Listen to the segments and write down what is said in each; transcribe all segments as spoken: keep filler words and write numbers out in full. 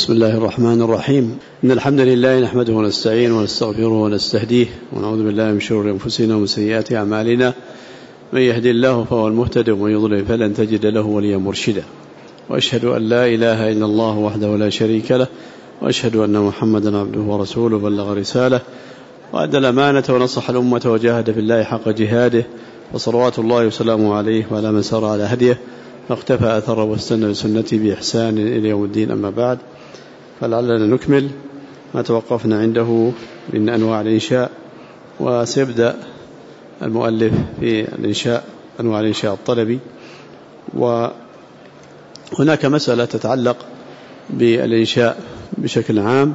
بسم الله الرحمن الرحيم. إن الحمد لله نحمده ونستعينه ونستغفره ونستهديه ونعوذ بالله من شرور أنفسنا ومن سيئات أعمالنا. من يهدي الله فهو المهتد ومن يضلل فلن تجد له وليا مرشدا. وأشهد أن لا إله إلا الله وحده لا شريك له وأشهد أن محمدا عبده ورسوله بلغ رسالة وأدى الأمانة ونصح الأمة وجاهد في الله حق جهاده وصلوات الله وسلامه عليه وعلى من سار على هديه واقتفى أثره واستنى بسنته بإحسان إلى يوم الدين. أما بعد، فلعلنا نكمل ما توقفنا عنده من أنواع الإنشاء، وسيبدأ المؤلف في الإنشاء أنواع الإنشاء الطلبي. وهناك مسألة تتعلق بالإنشاء بشكل عام،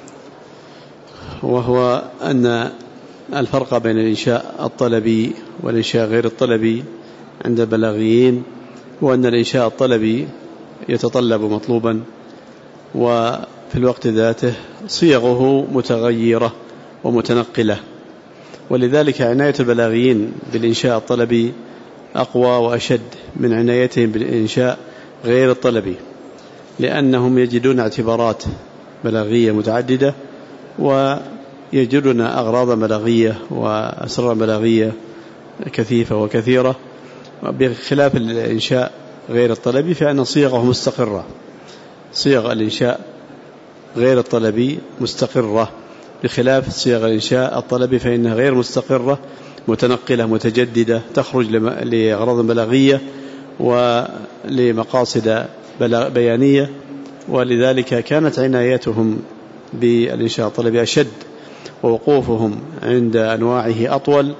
وهو أن الفرق بين الإنشاء الطلبي والإنشاء غير الطلبي عند البلاغيين هو أن الإنشاء الطلبي يتطلب مطلوبا، وفي الوقت ذاته صيغه متغيرة ومتنقلة، ولذلك عناية البلاغيين بالإنشاء الطلبي أقوى وأشد من عنايتهم بالإنشاء غير الطلبي، لأنهم يجدون اعتبارات بلاغية متعددة ويجدون أغراض بلاغية وأسرار بلاغية كثيفة وكثيرة، بخلاف الإنشاء غير الطلبي فإن صيغه مستقرة. صيغ الإنشاء غير الطلبي مستقرة، بخلاف صيغ الإنشاء الطلبي فإنها غير مستقرة، متنقلة متجددة، تخرج لأغراض بلاغية ولمقاصد بيانية. ولذلك كانت عنايتهم بالإنشاء الطلبي أشد، ووقوفهم عند أنواعه أطول،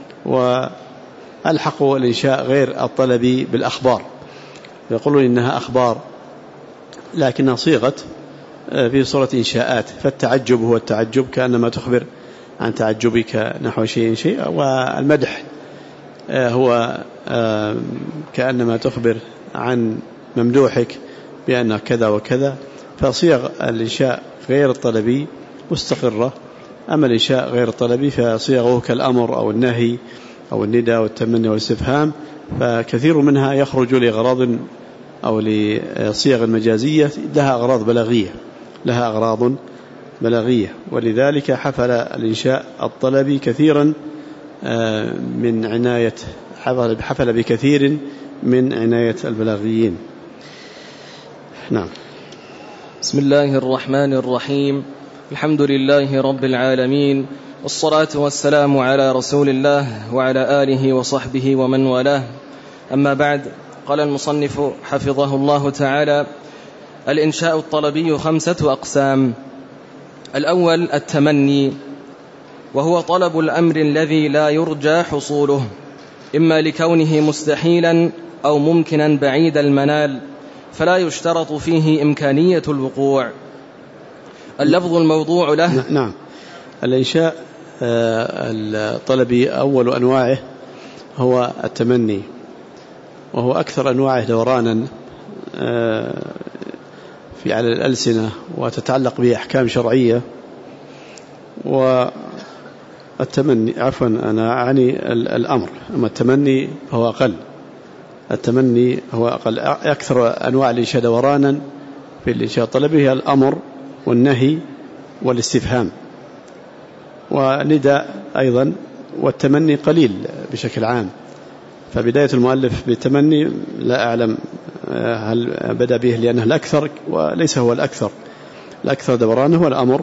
وألحقوا الإنشاء غير الطلبي بالأخبار، يقولون إنها أخبار لكنها صيغت في صورة إنشاءات، فالتعجب هو التعجب كأنما تخبر عن تعجبك نحو شيء شيء، والمدح هو كأنما تخبر عن ممدوحك بأن كذا وكذا. فصيغ الإنشاء غير الطلبي مستقرة، أما الإنشاء غير الطلبي فصيغه كالأمر أو النهي أو النداء والتمني والاستفهام، فكثير منها يخرج لأغراض أو لصيغ مجازية لها أغراض بلاغية لها أغراض بلاغية ولذلك حفل الإنشاء الطلبي كثيرا من عناية حفل بكثير من عناية البلاغيين. نعم. بسم الله الرحمن الرحيم. الحمد لله رب العالمين، والصلاة والسلام على رسول الله وعلى آله وصحبه ومن والاه. أما بعد، قال المصنف حفظه الله تعالى: الإنشاء الطلبي خمسة أقسام. الأول التمني، وهو طلب الأمر الذي لا يرجى حصوله، إما لكونه مستحيلا أو ممكنا بعيد المنال، فلا يشترط فيه إمكانية الوقوع. اللفظ الموضوع له. نعم. الإنشاء الطلبي أول أنواعه هو التمني، وهو أكثر أنواعه دورانا في على الألسنة وتتعلق بأحكام شرعية. والتمني عفوا أنا أعني الأمر، أما التمني فهو أقل. التمني هو أقل. أكثر أنواع الإنشاء دورانا في الإنشاء الطلبي هي الأمر والنهي والاستفهام ونداء أيضا، والتمني قليل بشكل عام. فبداية المؤلف بالتمني لا أعلم هل بدأ به لأنه الأكثر، وليس هو الأكثر. الأكثر دورانه هو الأمر،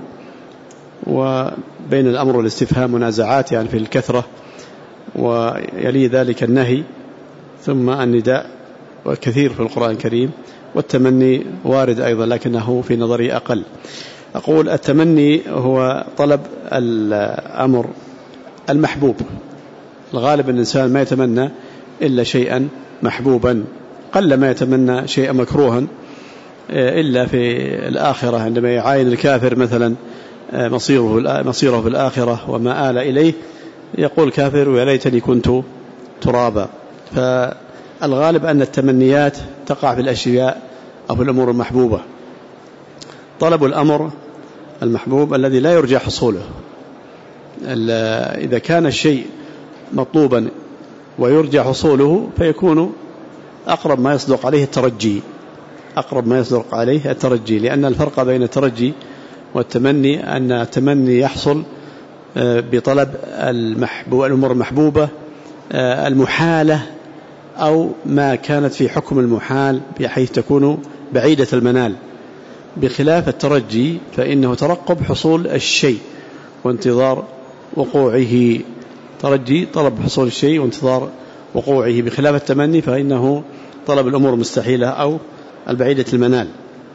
وبين الأمر والاستفهام منازعات يعني في الكثرة، ويلي ذلك النهي، ثم النداء وكثير في القرآن الكريم، والتمني وارد أيضا لكنه في نظري أقل. أقول التمني هو طلب الأمر المحبوب. الغالب أن الإنسان ما يتمنى إلا شيئا محبوبا، قل ما يتمنى شيئا مكروها، إلا في الآخرة عندما يعاين الكافر مثلا مصيره مصيره في الآخرة وما آل إليه، يقول كافر ويا ليتني كنت ترابا. فالغالب أن التمنيات تقع في الأشياء أو في الأمور المحبوبة. طلب الأمر المحبوب الذي لا يرجى حصوله، إذا كان الشيء مطلوبا ويرجى حصوله فيكون أقرب ما يصدق عليه الترجي، أقرب ما يصدق عليه الترجي، لأن الفرق بين الترجي والتمني أن التمني يحصل بطلب المحبوب الأمور المحبوبة المحالة أو ما كانت في حكم المحال بحيث تكون بعيدة المنال، بخلاف الترجي فإنه ترقب حصول الشيء وانتظار وقوعه. ترجي طلب حصول الشيء وانتظار وقوعه، بخلاف التمني فإنه طلب الأمور المستحيلة أو البعيدة المنال.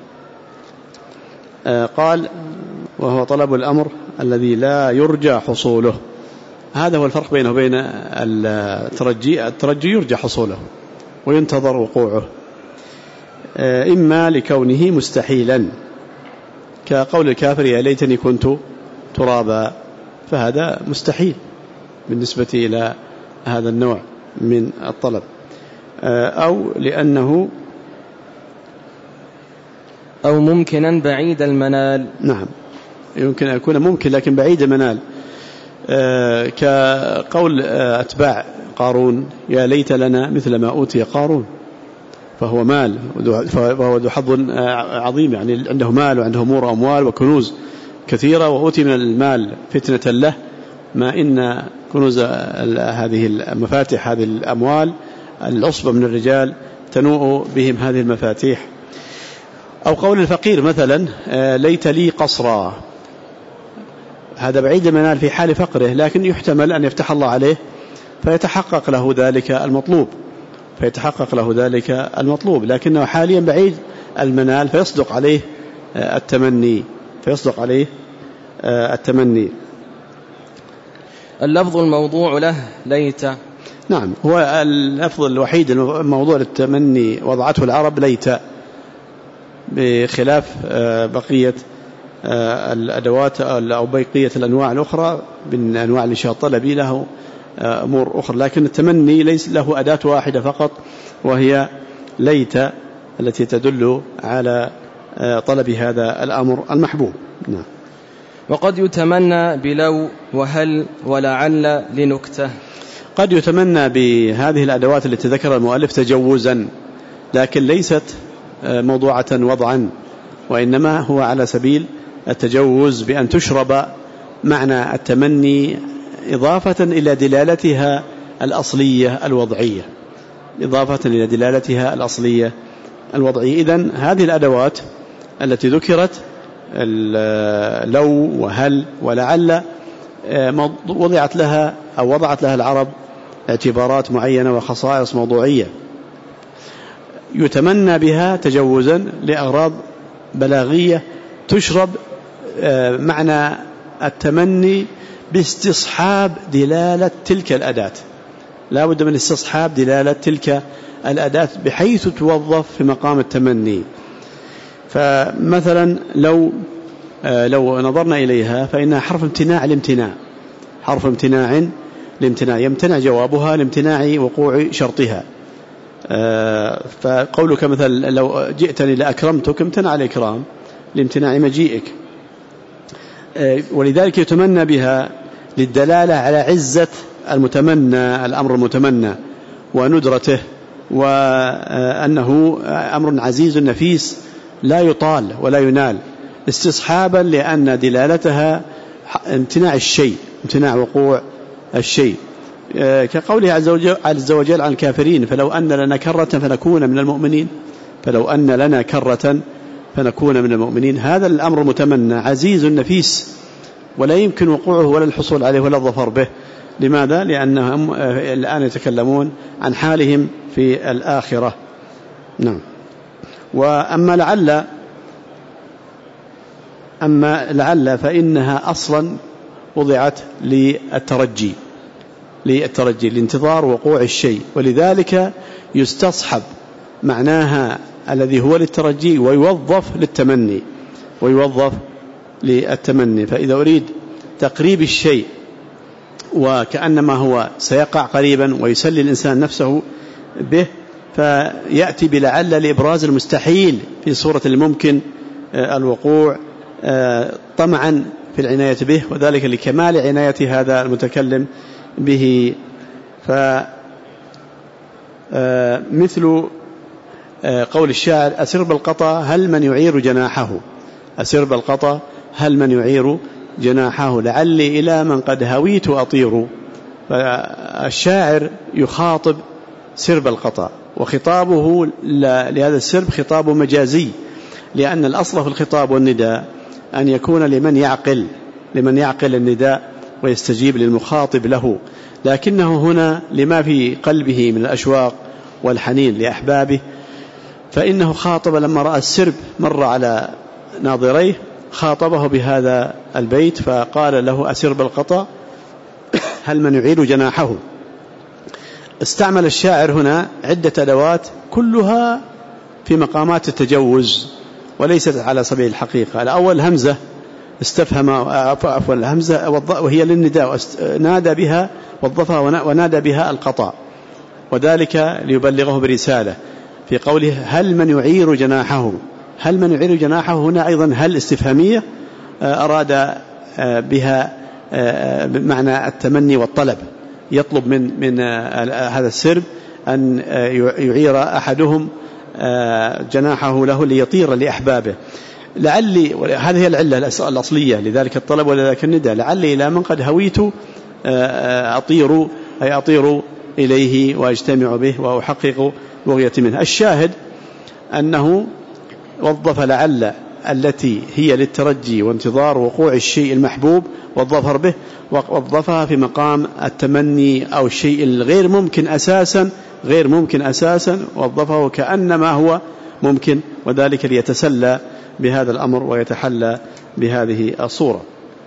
قال وهو طلب الأمر الذي لا يرجى حصوله. هذا هو الفرق بينه وبين الترجي. الترجي يرجى حصوله وينتظر وقوعه، إما لكونه مستحيلا كقول الكافر يا ليتني كنت ترابا، فهذا مستحيل بالنسبة إلى هذا النوع من الطلب، أو لأنه أو ممكنا بعيد المنال. نعم، يمكن أن يكون ممكن لكن بعيد المنال، كقول أتباع قارون يا ليت لنا مثل ما أوتي قارون، فهو مال فهو ذو حظ عظيم، يعني عنده مال وعنده أمور أموال وكنوز كثيرة، وأوتي من المال فتنة له، ما إن كنوز هذه المفاتيح هذه الأموال العصبة من الرجال تنوء بهم هذه المفاتيح. أو قول الفقير مثلا ليت لي قصرا، هذا بعيد المنال في حال فقره، لكن يحتمل أن يفتح الله عليه فيتحقق له ذلك المطلوب فيتحقق له ذلك المطلوب لكنه حاليا بعيد المنال فيصدق عليه التمني فيصدق عليه التمني. اللفظ الموضوع له ليت. نعم، هو اللفظ الوحيد الموضوع للتمني وضعته العرب ليت، بخلاف بقية الأدوات أو بقية الأنواع الأخرى من أنواع الإنشاء الطلبي له أمور أخرى، لكن التمني ليس له أداة واحدة فقط وهي ليت التي تدل على طلب هذا الأمر المحبوب. نعم. وقد يتمنى بلو وهل ولعل لنكته. قد يتمنى بهذه الأدوات التي ذكر المؤلف تجوزا، لكن ليست موضوعة وضعا، وإنما هو على سبيل التجوز بأن تشرب معنى التمني إضافة إلى دلالتها الأصلية الوضعية إضافة إلى دلالتها الأصلية الوضعية. إذن هذه الأدوات التي ذكرت لو وهل ولعل وضعت لها أو وضعت لها العرب اعتبارات معينة وخصائص موضوعية يتمنى بها تجوزا لأغراض بلاغية تشرب معنى التمني باستصحاب دلالة تلك الأداة. لا بد من استصحاب دلالة تلك الأداة بحيث توظف في مقام التمني. فمثلا لو لو نظرنا إليها فإنها حرف امتناع الامتناع حرف امتناع الامتناع يمتنع جوابها لامتناع وقوع شرطها. فقولك مثلا لو جئتني لأكرمتك امتنع الإكرام لامتناع مجيئك، ولذلك يتمنى بها للدلالة على عزة المتمنى الأمر المتمنى وندرته، وأنه أمر عزيز نفيس لا يطال ولا ينال، استصحابا لأن دلالتها امتناع الشيء امتناع وقوع الشيء، كقوله عز وجل عن الكافرين فلو أن لنا كرة فنكون من المؤمنين فلو أن لنا كرة فنكون من المؤمنين. هذا الأمر متمنى عزيز نفيس ولا يمكن وقوعه ولا الحصول عليه ولا الظفر به. لماذا؟ لأنهم الآن يتكلمون عن حالهم في الآخرة. نعم. وأما لعل أما لعل فإنها أصلا وضعت للترجي للترجي لانتظار وقوع الشيء، ولذلك يستصحب معناها الذي هو للترجي ويوظف للتمني ويوظف للتمني. فإذا أريد تقريب الشيء وكأنما هو سيقع قريبا ويسلي الإنسان نفسه به فيأتي بلعل لإبراز المستحيل في صورة الممكن الوقوع طمعا في العناية به، وذلك لكمال عناية هذا المتكلم به. فمثل قول الشاعر أسر بالقطا هل من يعير جناحه، أسر بالقطا هل من يعير جناحه لعلي إلى من قد هويت أطير. فالشاعر يخاطب سرب القطا، وخطابه لهذا السرب خطاب مجازي، لأن الأصل في الخطاب والنداء أن يكون لمن يعقل لمن يعقل النداء ويستجيب للمخاطب له، لكنه هنا لما في قلبه من الأشواق والحنين لأحبابه، فإنه خاطب لما رأى السرب مر على ناظريه خاطبه بهذا البيت فقال له أسر بالقطا هل من يعير جناحه. استعمل الشاعر هنا عدة أدوات كلها في مقامات التجوز وليست على سبيل الحقيقة. الأول همزة استفهم عفوا الهمزة وهي للنداء نادى بها وظفها ونادى بها القطا، وذلك ليبلغه برسالة في قوله هل من يعير جناحه. هل من يعير جناحه هنا أيضا هل استفهامية أراد بها معنى التمني والطلب، يطلب من من هذا السرب أن يعير أحدهم جناحه له ليطير لأحبابه. لعلي، هذه هي العلة الأصلية لذلك الطلب ولذلك النداء، لعلي إلى من قد هويت أطير، أي أطير إليه وأجتمع به وأحقق بغيتي منه. الشاهد أنه وظف لعل التي هي للترجي وانتظار وقوع الشيء المحبوب والظفر به، وظفها في مقام التمني أو الشيء الغير ممكن أساسا غير ممكن أساسا وظفه كأنما هو ممكن، وذلك ليتسلى بهذا الأمر ويتحلى بهذه الصورة.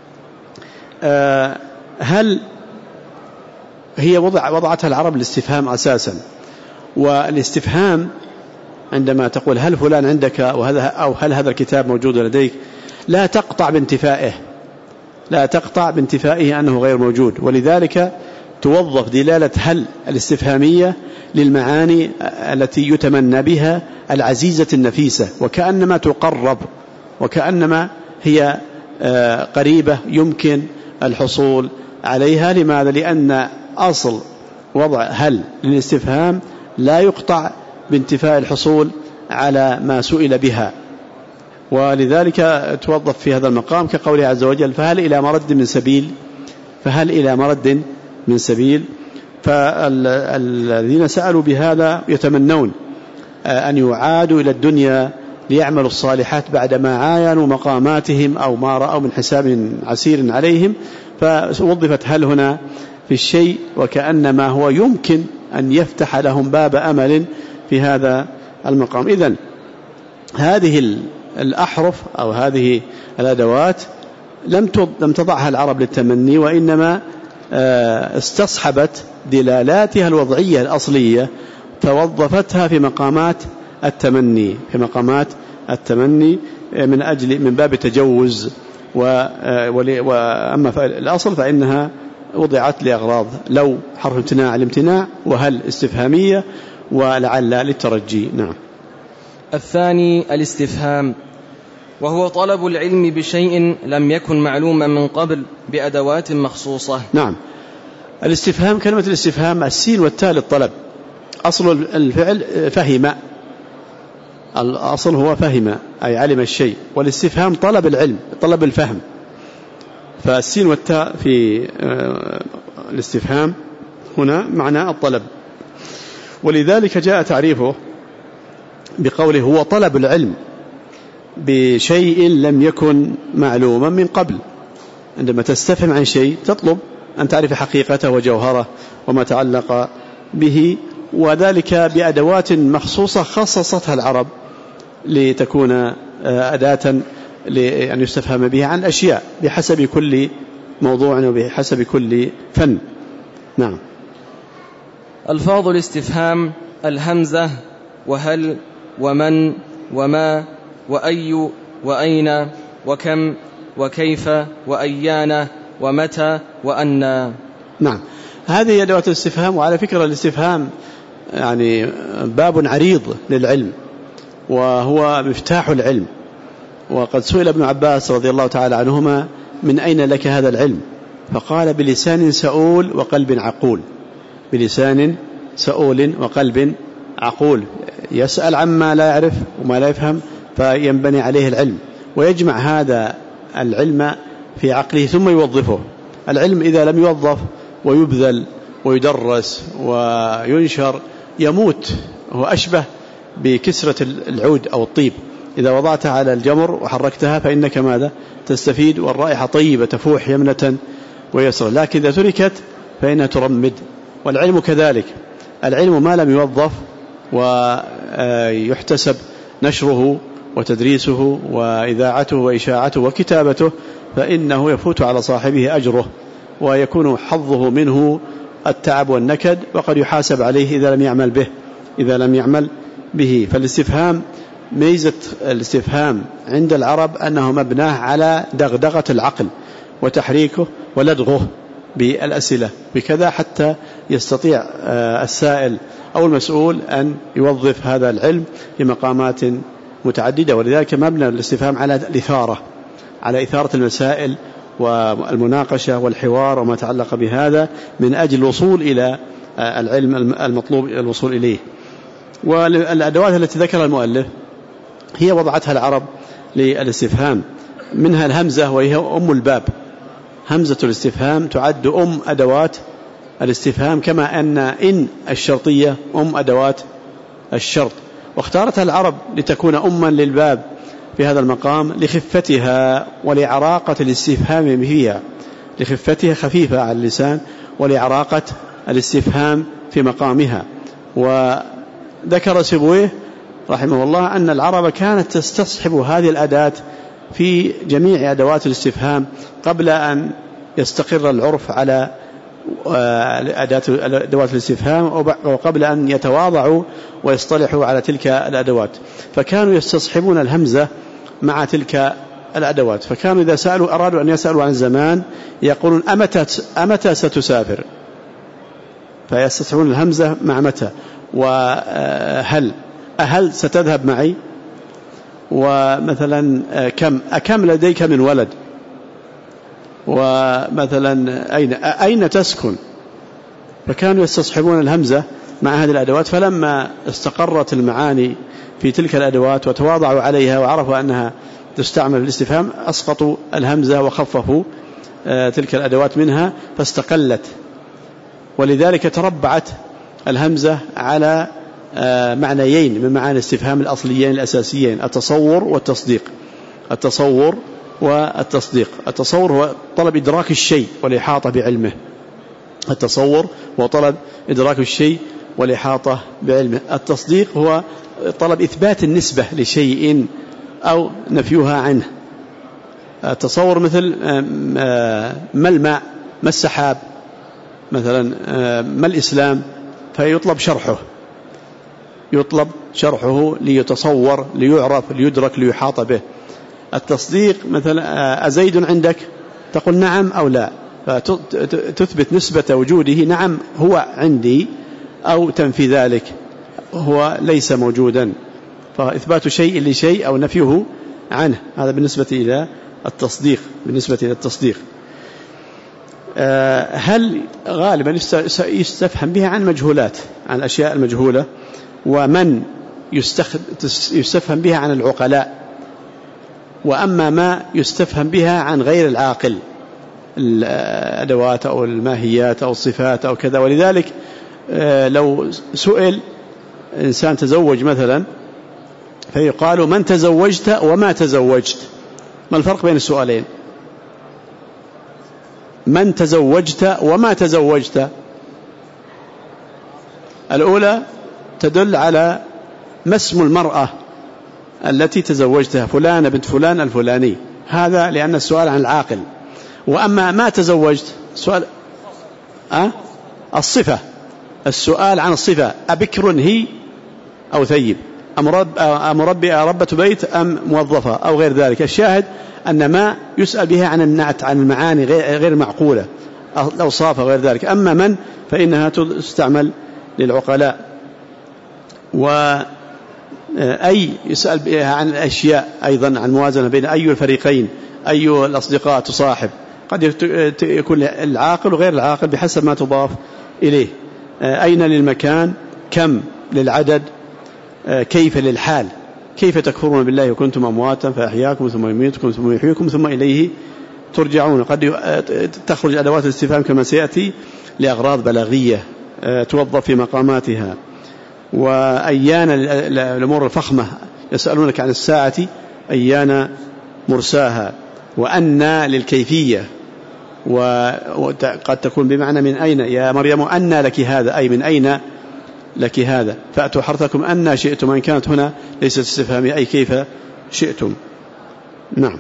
هل هي وضع وضعتها العرب الاستفهام أساسا، والاستفهام عندما تقول هل فلان عندك وهذا أو هل هذا الكتاب موجود لديك لا تقطع بانتفائه لا تقطع بانتفائه أنه غير موجود، ولذلك توظف دلالة هل الاستفهامية للمعاني التي يتمنى بها العزيزة النفيسة، وكأنما تقرب وكأنما هي قريبة يمكن الحصول عليها. لماذا؟ لأن أصل وضع هل للاستفهام لا يقطع بانتفاء الحصول على ما سئل بها، ولذلك توظف في هذا المقام كقوله عز وجل فهل إلى مرد من سبيل فهل إلى مرد من سبيل. فالذين سألوا بهذا يتمنون أن يعادوا إلى الدنيا ليعملوا الصالحات بعدما عاينوا مقاماتهم أو ما رأوا من حساب عسير عليهم، فوظفت هل هنا في الشيء وكأنما هو يمكن أن يفتح لهم باب أمل في هذا المقام. إذن هذه الأحرف أو هذه الأدوات لم لم تضعها العرب للتمني، وإنما استصحبت دلالاتها الوضعية الأصلية فوظفتها في مقامات التمني في مقامات التمني من أجل من باب التجوز. وأما الأصل فإنها وضعت لأغراض لو حرف امتناع الامتناع، وهل استفهامية، ولعل للترجي. نعم. الثاني الاستفهام، وهو طلب العلم بشيء لم يكن معلوما من قبل بأدوات مخصوصة. نعم. الاستفهام كلمة الاستفهام السين والتاء للطلب، أصل الفعل فهم، الأصل هو فهم أي علم الشيء، والاستفهام طلب العلم طلب الفهم، فالسين والتاء في الاستفهام هنا معنى الطلب، ولذلك جاء تعريفه بقوله هو طلب العلم بشيء لم يكن معلوما من قبل. عندما تستفهم عن شيء تطلب أن تعرف حقيقته وجوهره وما تعلق به، وذلك بأدوات مخصوصة خصصتها العرب لتكون أداة لأن يستفهم بها عن أشياء بحسب كل موضوع وبحسب كل فن. نعم. ألفاظ الاستفهام الهمزة وهل ومن وما وأي وأين وكم وكيف وأيان ومتى وأن. نعم. هذه أدوات الاستفهام. وعلى فكرة الاستفهام يعني باب عريض للعلم وهو مفتاح العلم، وقد سئل ابن عباس رضي الله تعالى عنهما من أين لك هذا العلم؟ فقال بلسان سؤول وقلب عقول، بلسان سؤول وقلب عقول، يسأل عما لا يعرف وما لا يفهم فينبني عليه العلم، ويجمع هذا العلم في عقله ثم يوظفه. العلم إذا لم يوظف ويبذل ويدرس وينشر يموت، هو أشبه بكسرة العود أو الطيب، إذا وضعتها على الجمر وحركتها فإنك ماذا تستفيد، والرائحة طيبة تفوح يمنة ويسرا، لكن إذا تركت فإنها ترمد. والعلم كذلك، العلم ما لم يوظف ويحتسب نشره وتدريسه وإذاعته وإشاعته وكتابته فإنه يفوت على صاحبه أجره، ويكون حظه منه التعب والنكد، وقد يحاسب عليه إذا لم يعمل به إذا لم يعمل به. فالاستفهام، ميزة الاستفهام عند العرب أنه مبناه على دغدغة العقل وتحريكه ولدغه بالأسئلة بكذا، حتى يستطيع السائل أو المسؤول أن يوظف هذا العلم في مقامات متعددة. ولذلك مبنى الاستفهام على الإثارة، على إثارة المسائل والمناقشة والحوار وما تعلق بهذا من أجل الوصول إلى العلم المطلوب الوصول إليه. والأدوات التي ذكرها المؤلف هي وضعتها العرب للاستفهام، منها الهمزة وهي أم الباب. همزة الاستفهام تعد أم أدوات الاستفهام، كما أن إن الشرطية أم أدوات الشرط، واختارتها العرب لتكون أما للباب في هذا المقام لخفتها ولعراقة الاستفهام فيها، لخفتها خفيفة على اللسان ولعراقة الاستفهام في مقامها. وذكر سيبويه رحمه الله أن العرب كانت تستصحب هذه الأداة في جميع أدوات الاستفهام قبل أن يستقر العرف على أدوات الاستفهام، وقبل أن يتواضعوا ويصطلحوا على تلك الأدوات، فكانوا يستصحبون الهمزة مع تلك الأدوات. فكانوا إذا سألوا أرادوا أن يسألوا عن الزمان يقولون أمتى, أمتى ستسافر، فيستصحبون الهمزة مع متى، وهل أهل ستذهب معي، ومثلا كم أكم لديك من ولد، ومثلا أين, أين تسكن. فكانوا يستصحبون الهمزة مع هذه الأدوات. فلما استقرت المعاني في تلك الأدوات وتواضعوا عليها وعرفوا أنها تستعمل في الاستفهام أسقطوا الهمزة وخففوا تلك الأدوات منها فاستقلت. ولذلك تربعت الهمزة على معنيين من معاني الاستفهام الأصليين الأساسيين: التصور والتصديق. التصور والتصديق. التصور هو طلب إدراك الشيء والإحاطة بعلمه. التصور هو طلب إدراك الشيء والإحاطة بعلمه. التصديق هو طلب إثبات النسبة لشيء أو نفيها عنه. التصور مثل ما الماء، ما السحاب، مثلا ما الإسلام، فيطلب شرحه يطلب شرحه ليتصور، ليعرف، ليدرك، ليحاط به. التصديق مثلا أزيد عندك، تقول نعم أو لا، فتثبت نسبة وجوده، نعم هو عندي، أو تنفي ذلك هو ليس موجودا. فإثبات شيء لشيء أو نفيه عنه، هذا بالنسبة إلى التصديق. بالنسبة إلى التصديق هل غالبا يستفهم بها عن مجهولات، عن الأشياء المجهولة، ومن يستفهم بها عن العقلاء، وأما ما يستفهم بها عن غير العاقل، الأدوات أو الماهيات أو الصفات أو كذا. ولذلك لو سئل إنسان تزوج مثلا فيقال من تزوجت وما تزوجت، ما الفرق بين السؤالين؟ من تزوجت وما تزوجت، الأولى تدل على ما اسم المرأة التي تزوجتها، فلانة بنت فلان الفلاني، هذا لأن السؤال عن العاقل. وأما ما تزوجت سؤال أه؟ الصفة، السؤال عن الصفة، أبكر هي أو ثيب، أمربئة ربة بيت أم موظفة أو غير ذلك. الشاهد أن ما يسأل بها عن النعت، عن المعاني غير معقولة، الأوصاف وغير ذلك. أما من فإنها تستعمل للعقلاء. وأي يسأل بها عن الأشياء أيضا، عن موازنة بين أي الفريقين، أي الأصدقاء تصاحب، قد يكون العاقل وغير العاقل بحسب ما تضاف إليه. أين للمكان، كم للعدد، كيف للحال، كيف تكفرون بالله وكنتم أمواتا فأحياكم ثم يميتكم ثم يحييكم ثم إليه ترجعون. قد تخرج أدوات الاستفهام كما سيأتي لأغراض بلاغية توظف في مقاماتها. وأيان الأمور الفخمة يسألونك عن الساعة أيان مرساها، وأن للكيفية، وقد تكون بمعنى من أين يا مريم أن لك هذا، أي من أين لك هذا، فأتوا حرثكم أن شئتم، أن كانت هنا ليست استفهامية أي كيف شئتم. نعم.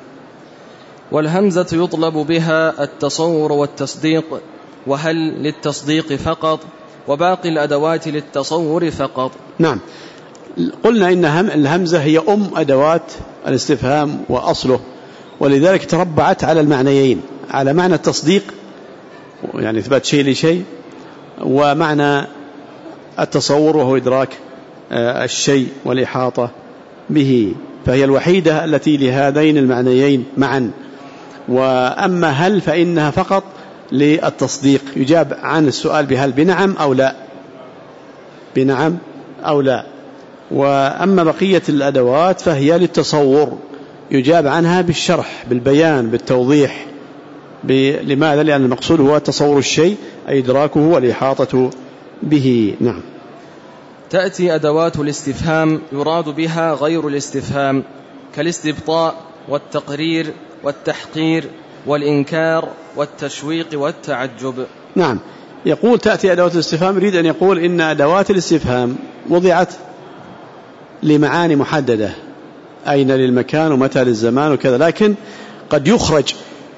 والهمزة يطلب بها التصور والتصديق، وهل للتصديق فقط، وباقي الأدوات للتصور فقط. نعم، قلنا إن الهمزة هي أم أدوات الاستفهام وأصله، ولذلك تربعت على المعنيين، على معنى التصديق يعني إثبات شيء لشيء، ومعنى التصور وهو إدراك الشيء والإحاطة به، فهي الوحيدة التي لهذين المعنيين معا. وأما هل فإنها فقط للتصديق، يجاب عن السؤال بهل بنعم أو لا، بنعم أو لا. وأما بقية الأدوات فهي للتصور، يجاب عنها بالشرح بالبيان بالتوضيح. لماذا؟ لأن المقصود هو تصور الشيء أي إدراكه والإحاطة به. نعم. تأتي أدوات الاستفهام يراد بها غير الاستفهام، كالاستبطاء والتقرير والتحقير والإنكار والتشويق والتعجب. نعم، يقول تأتي أدوات الاستفهام، يريد أن يقول إن أدوات الاستفهام وضعت لمعاني محددة، أين للمكان ومتى للزمان وكذا، لكن قد يخرج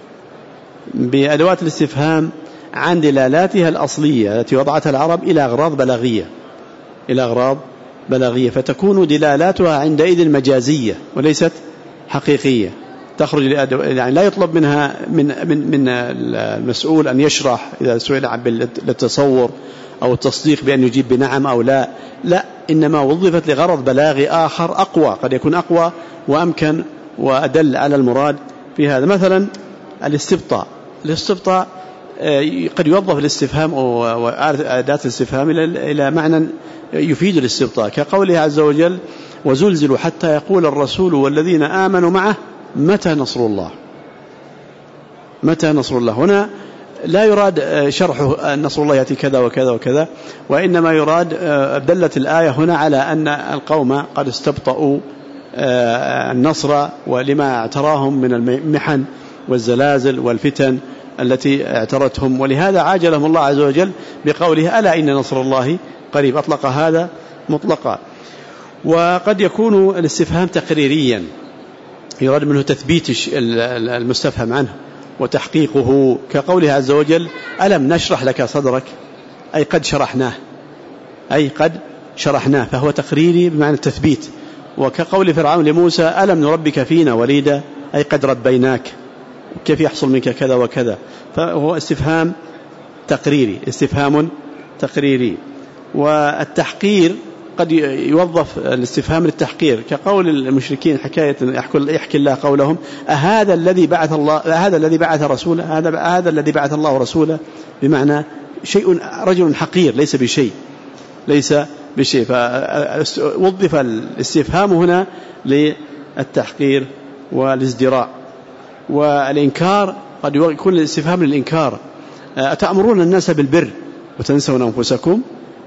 بأدوات الاستفهام عن دلالاتها الأصلية التي وضعتها العرب إلى أغراض بلاغية، إلى أغراض بلاغية، فتكون دلالاتها عندئذ مجازية وليست حقيقية. تخرج يعني لا يطلب منها من من من المسؤول أن يشرح إذا سئل عن التصور أو التصديق بأن يجيب بنعم أو لا، لا، إنما وظفت لغرض بلاغي آخر أقوى، قد يكون أقوى وأمكن وأدل على المراد في هذا. مثلا الاستبطاء، الاستبطاء قد يوظف الاستفهام وأداة الاستفهام إلى معنى يفيد الاستبطاء، كقوله عز وجل وزلزلوا حتى يقول الرسول والذين آمنوا معه متى نصر الله. متى نصر الله هنا لا يراد شرحه نصر الله يأتي كذا وكذا وكذا، وإنما يراد دلت الآية هنا على أن القوم قد استبطأوا النصر ولما اعتراهم من المحن والزلازل والفتن التي اعترتهم، ولهذا عاجلهم الله عز وجل بقوله ألا إن نصر الله قريب، أطلق هذا مطلقا. وقد يكون الاستفهام تقريريا، يراد منه تثبيت المستفهم عنه وتحقيقه، كقوله عز وجل ألم نشرح لك صدرك، أي قد شرحناه، أي قد شرحناه، فهو تقريري بمعنى التثبيت. وكقول فرعون لموسى ألم نربك فينا وليدا، أي قد ربيناك، كيف يحصل منك كذا وكذا، فهو استفهام تقريري، استفهام تقريري. والتحقير قد يوظف الاستفهام للتحقير، كقول المشركين حكاية يحكي الله قولهم أهذا الذي بعث الله، أهذا الذي بعث رسوله، هذا هذا الذي بعث الله رسوله، بمعنى شيء رجل حقير ليس بشيء، ليس بشيء. فوظف الاستفهام هنا للتحقير والازدراء. والإنكار قد يكون الاستفهام للإنكار، أتأمرون الناس بالبر وتنسون أنفسكم،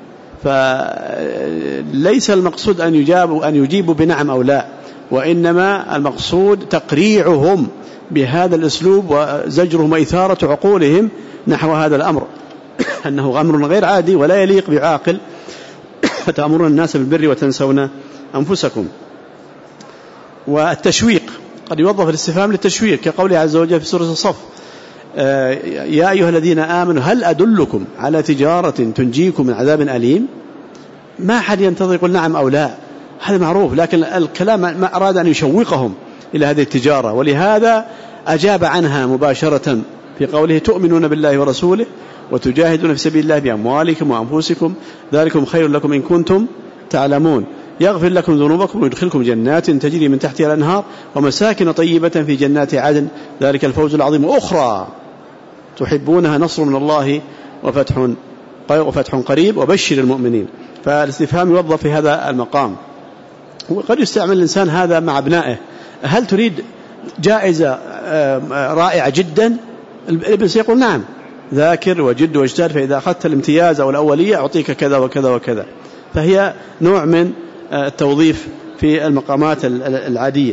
فليس المقصود أن يجابوا أن يجيبوا بنعم أو لا، وإنما المقصود تقريعهم بهذا الأسلوب وزجرهم وإثارة عقولهم نحو هذا الأمر أنه أمر غير عادي ولا يليق بعاقل، فتأمرون الناس بالبر وتنسون أنفسكم. والتشويق قد يوظف الاستفهام للتشويق، كقوله عز وجل في سورة الصف يا أيها الذين آمنوا هل أدلكم على تجارة تنجيكم من عذاب أليم. ما حد ينتظر يقول نعم أو لا، هذا معروف، لكن الكلام ما أراد أن يشوقهم إلى هذه التجارة، ولهذا أجاب عنها مباشرة في قوله تؤمنون بالله ورسوله وتجاهدون في سبيل الله بأموالكم وأنفسكم ذلكم خير لكم إن كنتم تعلمون يغفر لكم ذنوبكم ويدخلكم جنات تجري من تحتها الأنهار ومساكن طيبة في جنات عدن ذلك الفوز العظيم وأخرى تحبونها نصر من الله وفتح وفتح قريب وبشر المؤمنين. فالاستفهام يوظف في هذا المقام. وقد يستعمل الإنسان هذا مع أبنائه: هل تريد جائزة رائعة جدا؟ الابن سيقول: نعم، ذاكر وجد واجتهد، فإذا أخذت الامتياز أو الأولية أعطيك كذا وكذا وكذا. فهي نوع من التوظيف في المقامات العادية.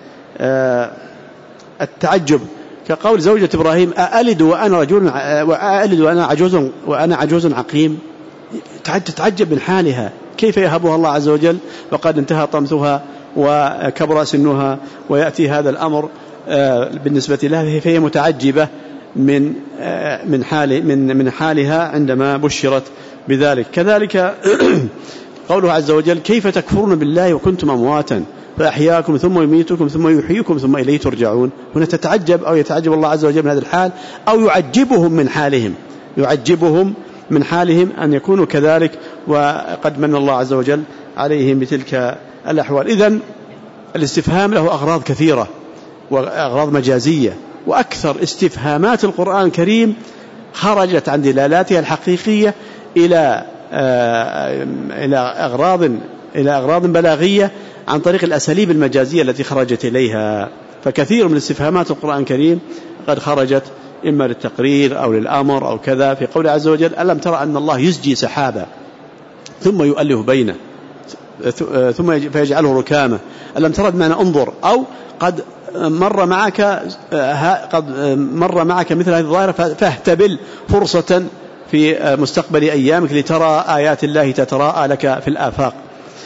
التعجب كقول زوجة إبراهيم: أألد وأنا رجل وأألد وأنا عجوز وأنا عجوز عقيم. تتعجب من حالها، كيف يهبها الله عز وجل وقد انتهى طمثها وكبر سنها ويأتي هذا الأمر بالنسبة لها، فهي متعجبة من من حال من من حالها عندما بشرت بذلك. كذلك قوله عز وجل: كيف تكفرون بالله وكنتم أمواتا فأحياكم ثم يميتكم ثم يحييكم ثم إليه ترجعون. هنا تتعجب أو يتعجب الله عز وجل من هذا الحال، أو يعجبهم من حالهم، يعجبهم من حالهم أن يكونوا كذلك، وقد من الله عز وجل عليهم بتلك الأحوال. إذن الاستفهام له أغراض كثيرة وأغراض مجازية، وأكثر استفهامات القرآن الكريم خرجت عن دلالاتها الحقيقية إلى إلى أغراض إلى أغراض بلاغية عن طريق الأساليب المجازية التي خرجت إليها. فكثير من استفهامات القرآن الكريم قد خرجت إما للتقرير أو للأمر أو كذا. في قوله عز وجل: ألم ترى أن الله يزجي سحابا ثم يؤلف بينه ثم فيجعله ركامة. ألم ترى بمعنى انظر، أو قد مر معك قد مر معك مثل هذه الظاهرة فاهتبل فرصة في مستقبل أيامك لترى آيات الله تتراءى لك في الآفاق.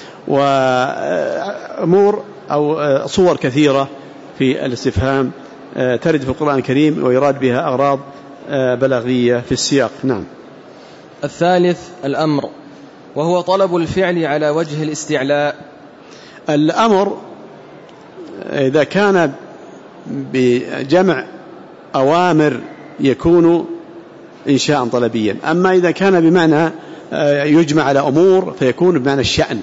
وأمور أو صور كثيرة في الاستفهام ترد في القرآن الكريم ويراد بها أغراض بلاغية في السياق. نعم. الثالث الأمر، وهو طلب الفعل على وجه الاستعلاء. الأمر إذا كان بجمع أوامر يكون إنشاء طلبيا، أما إذا كان بمعنى يجمع على أمور فيكون بمعنى الشأن.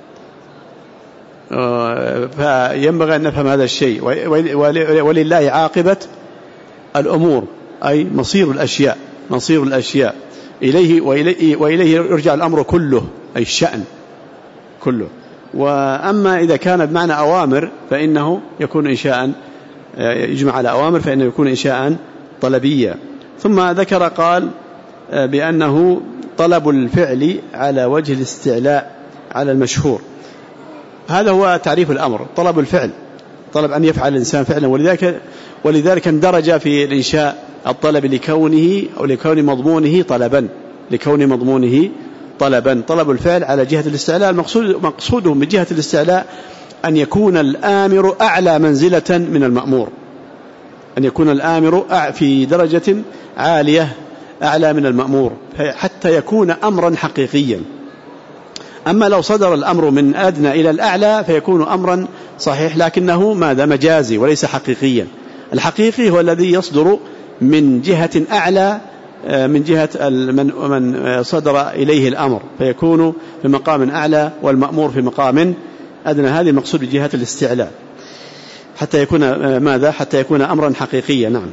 فينبغي أن نفهم هذا الشيء. ولله عاقبة الأمور، أي مصير الأشياء، مصير الأشياء إليه وإليه, وإليه يرجع الأمر كله، أي الشأن كله. وأما إذا كان بمعنى أوامر فإنه يكون إنشاء، يجمع على أوامر فإنه يكون إنشاء طلبيا. ثم ذكر قال بأنه طلب الفعل على وجه الاستعلاء على المشهور. هذا هو تعريف الأمر، طلب الفعل، طلب أن يفعل الإنسان فعلا. ولذلك ولذلك اندرج في الإنشاء الطلب لكونه أو لكون مضمونه طلبا، لكون مضمونه طلبا. طلب الفعل على جهة الاستعلاء، المقصود مقصوده من جهة الاستعلاء أن يكون الآمر أعلى منزلة من المأمور، أن يكون الآمر في درجة عالية أعلى من المأمور حتى يكون أمرا حقيقيا. أما لو صدر الأمر من أدنى إلى الأعلى فيكون أمرا صحيح، لكنه ماذا؟ مجازي وليس حقيقيا. الحقيقي هو الذي يصدر من جهة أعلى من جهة من صدر إليه الأمر، فيكون في مقام أعلى والمأمور في مقام أدنى. هذه المقصود بجهة الاستعلاء حتى يكون ماذا؟ حتى يكون أمرا حقيقيا. نعم.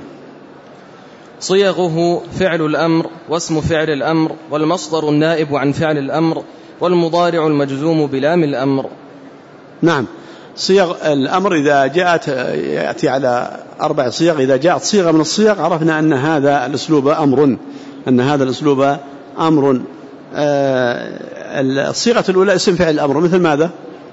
صيغه فعل الأمر واسم فعل الأمر والمصدر النائب عن فعل الأمر والمضارع المجزوم بلام الأمر. نعم. صيغ الأمر إذا جاءت يأتي على أربع صيغ. إذا جاءت صيغة من الصيغ عرفنا أن هذا الأسلوب أمر، أن هذا الأسلوب أمر. الصيغة الأولى اسم فعل الأمر، مثل ماذا؟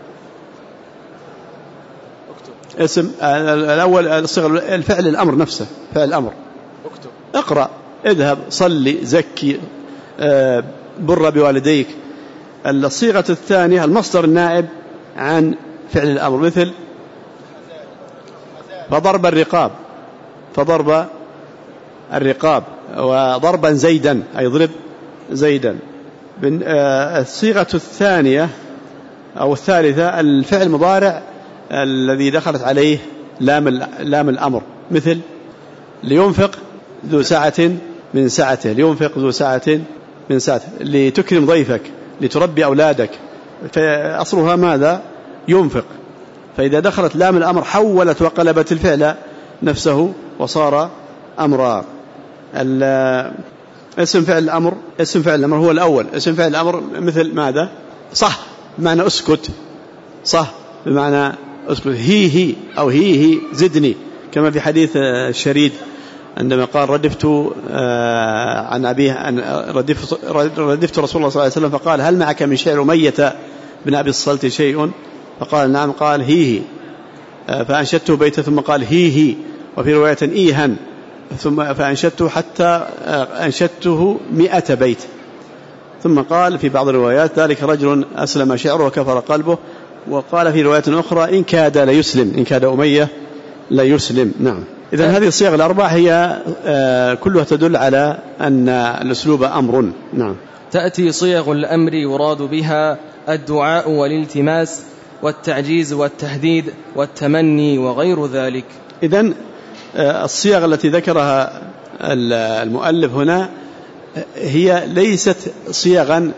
اسم الأول الصيغة الفعل الأمر نفسه، فعل الأمر. اقرأ، اذهب، صلي، زكي، بر بوالديك. الصيغة الثانية المصدر النائب عن فعل الأمر، مثل فضرب الرقاب، فضرب الرقاب، وضربا زيدا، أي ضرب زيدا. الصيغة الثانية أو الثالثة الفعل المضارع الذي دخلت عليه لام لام الأمر، مثل لينفق ذو سعة من سعته، لينفق ذو سعة من سعته، لتكرم ضيفك، لتربي أولادك. فأصلها ماذا؟ ينفق. فإذا دخلت لام الأمر حولت وقلبت الفعل نفسه وصار أمرا. اسم فعل الأمر اسم فعل الأمر هو الأول. اسم فعل الأمر مثل ماذا؟ صح بمعنى اسكت، صح بمعنى اسكت، هي هي أو هي هي زدني، كما في حديث الشريد عندما قال ردفت عن أبيه ردفت, ردفت رسول الله صلى الله عليه وسلم فقال هل معك من شعر أمية بن أبي الصلت شيء؟ فقال نعم. قال هي هي، فأنشدته بيتا ثم قال هي هي، وفي رواية إيها، ثم فأنشدته حتى أنشدته مئة بيت. ثم قال في بعض الروايات ذلك رجل أسلم شعره وكفر قلبه. وقال في رواية أخرى إن كاد لا يسلم، إن كاد أمية لا يسلم. نعم. إذن هذه الصيغ الأربع هي كلها تدل على أن الأسلوب أمر. نعم. تأتي صيغ الأمر يراد بها الدعاء والالتماس والتعجيز والتهديد والتمني وغير ذلك. إذن الصيغ التي ذكرها المؤلف هنا هي ليست صيغا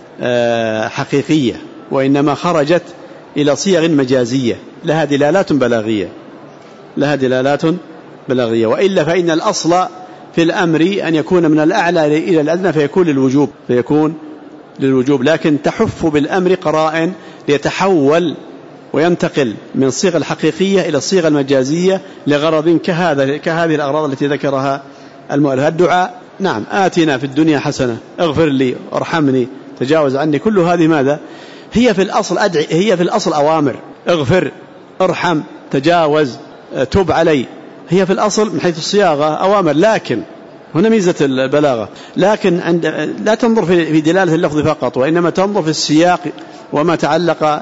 حقيقية، وإنما خرجت إلى صيغ مجازية لها دلالات بلاغية لها دلالات بلاغية وإلا فإن الأصل في الأمر أن يكون من الأعلى إلى الأدنى فيكون للوجوب فيكون للوجوب لكن تحف بالأمر قرائن ليتحول وينتقل من الصيغة الحقيقية إلى الصيغة المجازية لغرض كهذا كهذه الأغراض التي ذكرها المؤلف. الدعاء نعم، آتنا في الدنيا حسنة، اغفر لي، ارحمني، تجاوز عني، كل هذه ماذا هي في الأصل أدعي هي في الأصل أوامر، اغفر، ارحم، تجاوز، تب علي، هي في الأصل من حيث الصياغة أوامر. لكن هنا ميزة البلاغة، لكن عند لا تنظر في دلالة اللفظ فقط، وإنما تنظر في السياق وما تعلق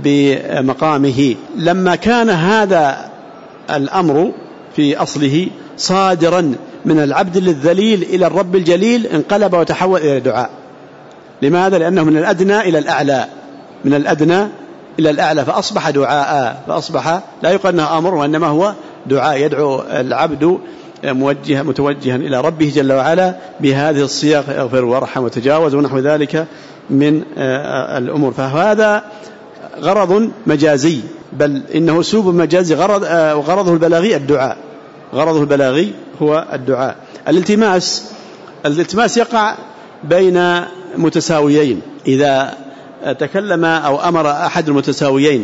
بمقامه. لما كان هذا الأمر في أصله صادرا من العبد الذليل إلى الرب الجليل انقلب وتحول إلى دعاء. لماذا؟ لأنه من الأدنى إلى الأعلى من الأدنى إلى الأعلى فأصبح دعاء، فأصبح لا يقال أنه أمر وإنما هو دعاء، يدعو العبد موجه متوجها إلى ربه جل وعلا بهذه الصيغ اغفر وارحم وتجاوز ونحو ذلك من الأمور. فهذا غرض مجازي، بل إنه أسلوب مجازي غرض وغرضه البلاغي الدعاء غرضه البلاغي هو الدعاء. الالتماس الالتماس يقع بين متساويين، إذا تكلم أو أمر أحد المتساويين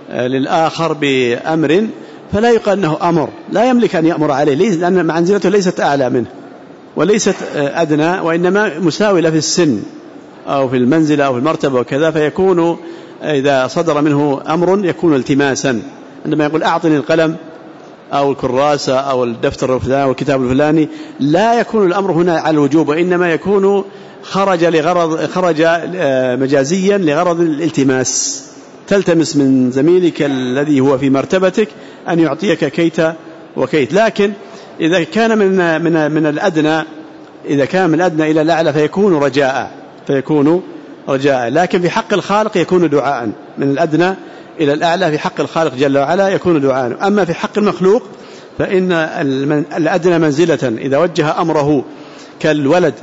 للآخر بأمر فلا يقال أنه أمر، لا يملك أن يأمر عليه، لأن منزلته ليست أعلى منه وليست أدنى، وإنما مساوية في السن أو في المنزلة أو في المرتبة وكذا، فيكون إذا صدر منه أمر يكون التماسا. عندما يقول أعطني القلم أو الكراسة أو الدفتر الفلاني أو الكتاب الفلاني لا يكون الأمر هنا على الوجوب، وإنما يكون خرج لغرض خرج مجازيا لغرض الالتماس، تلتمس من زميلك الذي هو في مرتبتك أن يعطيك كيت وكيت. لكن إذا كان من من من الأدنى إذا كان من الأدنى إلى الأعلى فيكون رجاء فيكون رجاء لكن في حق الخالق يكون دعاء، من الأدنى إلى الأعلى في حق الخالق جل وعلا يكون دعاء. أما في حق المخلوق فإن الأدنى منزلة إذا وجه أمره كالولد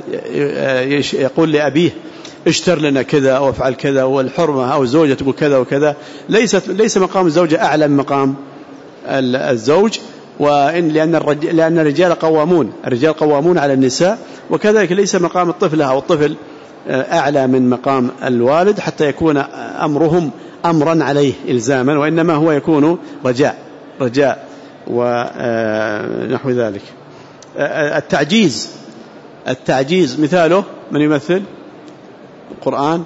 يقول لأبيه اشتر لنا كذا أو افعل كذا، والحرمة أو الزوجة تقول كذا وكذا، ليست ليس مقام الزوجة أعلى من مقام الزوج، وإن لأن الرجال لأن الرجال قوامون الرجال قوامون على النساء، وكذلك ليس مقام الطفلة أو الطفل أعلى من مقام الوالد حتى يكون أمرهم أمرا عليه إلزاما، وإنما هو يكون رجاء رجاء ونحو ذلك. التعجيز التعجيز مثاله من يمثل القرآن؟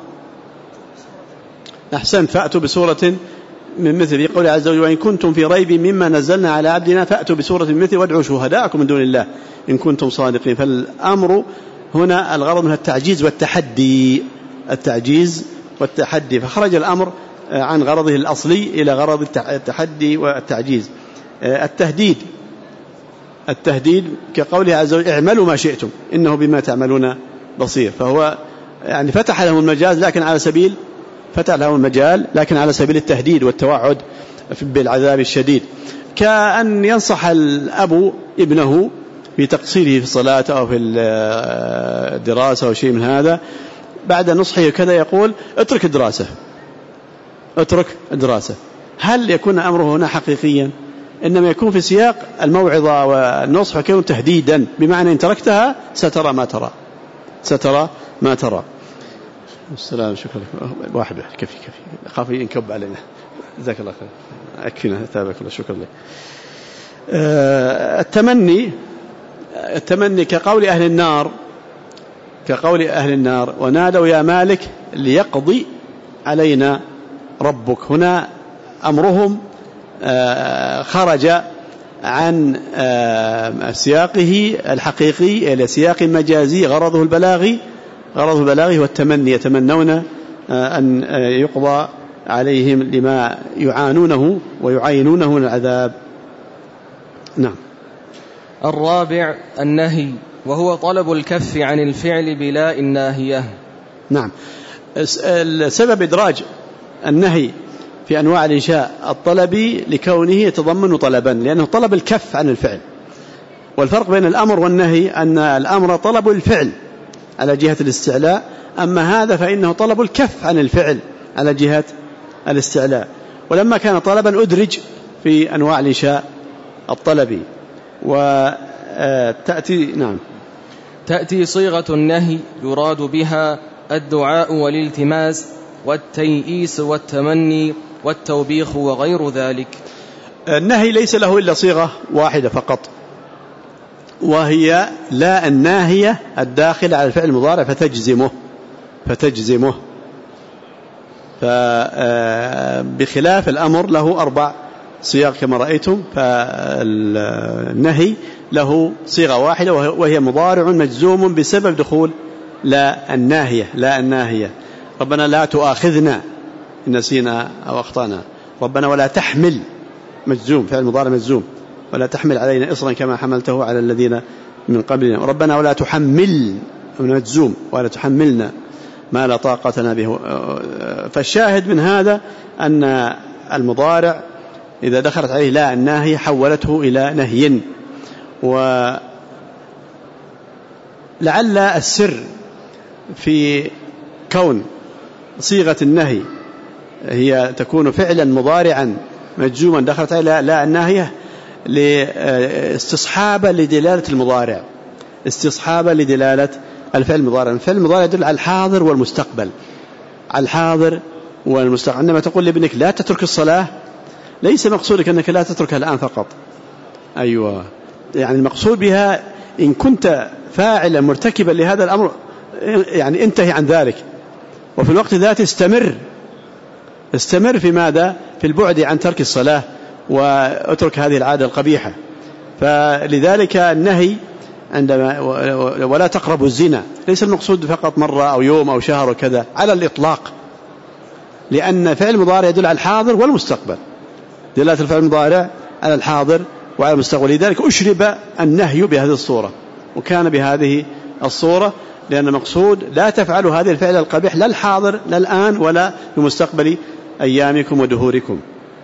أحسنت، فأتوا بسورة من مثل، يقول عز وجل وإن كنتم في ريب مما نزلنا على عبدنا فأتوا بسورة من مثل وادعوا شهداءكم من دون الله إن كنتم صادقين. فالأمر هنا الغرض من التعجيز والتحدي التعجيز والتحدي فخرج الأمر عن غرضه الأصلي إلى غرض التحدي والتعجيز. التهديد التهديد كقوله عز وجل اعملوا ما شئتم إنه بما تعملون بصير، فهو يعني فتح لهم المجال لكن على سبيل فتح لهم المجال لكن على سبيل التهديد والتوعد بالعذاب الشديد، كأن ينصح الأب ابنه في تقصيره في الصلاة أو في الدراسة أو شيء من هذا، بعد نصحه كذا يقول اترك الدراسة اترك الدراسة. هل يكون أمره هنا حقيقيا؟ إنما يكون في سياق الموعظة والنصح، فيكون تهديدا بمعنى إن تركتها سترى ما ترى سترى ما ترى. السلام، شكرا لك. واحد كفي كفي خاف ينكب علينا. جزاك الله خير. أكفينا تابعك الله. شكرا لك. التمني التمني كقول أهل النار كقول أهل النار ونادوا يا مالك ليقضي علينا ربك. هنا أمرهم خرج عن سياقه الحقيقي إلى سياق مجازي غرضه البلاغي غرضه البلاغي والتمني، يتمنون أن يقضى عليهم لما يعانونه ويعاينونه من العذاب. نعم. الرابع النهي، وهو طلب الكف عن الفعل بلا الناهية. نعم. السبب إدراج النهي في أنواع الإنشاء الطلبي لكونه يتضمن طلبا، لأنه طلب الكف عن الفعل. والفرق بين الأمر والنهي أن الأمر طلب الفعل على جهة الاستعلاء، أما هذا فإنه طلب الكف عن الفعل على جهة الاستعلاء. ولما كان طلبا أدرج في أنواع الإنشاء الطلبي. وتأتي نعم تأتي صيغة النهي يراد بها الدعاء والالتماس والتيئيس والتمني والتوبيخ وغير ذلك. النهي ليس له إلا صيغة واحدة فقط، وهي لا الناهية الداخل على الفعل المضارع فتجزمه فتجزمه بخلاف الأمر له أربع صيغ كما رأيتم. فالنهي له صيغة واحدة وهي مضارع مجزوم بسبب دخول لا الناهية لا الناهية. ربنا لا تؤاخذنا إن نسينا أو أخطأنا. ربنا ولا تحمل مجزوم، فعل مضارع مجزوم، ولا تحمل علينا إصرا كما حملته على الذين من قبلنا. ربنا ولا تحمل مجزوم، ولا تحملنا ما لا طاقة لنا به. فالشاهد من هذا أن المضارع إذا دخلت عليه لا الناهي حولته إلى نهي. ولعل السر في كون صيغة النهي هي تكون فعلا مضارعا مجزوما دخلت عليه لا الناهية لاستصحابا لدلالة المضارع، استصحابا لدلالة الفعل المضارع. الفعل المضارع يدل على الحاضر والمستقبل، على الحاضر والمستقبل. عندما تقول لابنك لا تترك الصلاة ليس مقصودك أنك لا تتركها الآن فقط، أيوة، يعني المقصود بها إن كنت فاعلا مرتكبا لهذا الأمر يعني انتهي عن ذلك، وفي الوقت ذاته استمر استمر في ماذا؟ في البعد عن ترك الصلاة واترك هذه العادة القبيحة. فلذلك النهي عندما ولا تقربوا الزنا ليس المقصود فقط مرة أو يوم أو شهر وكذا على الإطلاق، لأن فعل المضارع يدل على الحاضر والمستقبل، دلالة الفعل المضارع على الحاضر وعلى المستقبل. لذلك أشرب النهي بهذه الصورة، وكان بهذه الصورة، لأن المقصود لا تفعلوا هذه الفعل القبيح لا الحاضر لا الآن ولا في مستقبل أيامكم ودهوركم.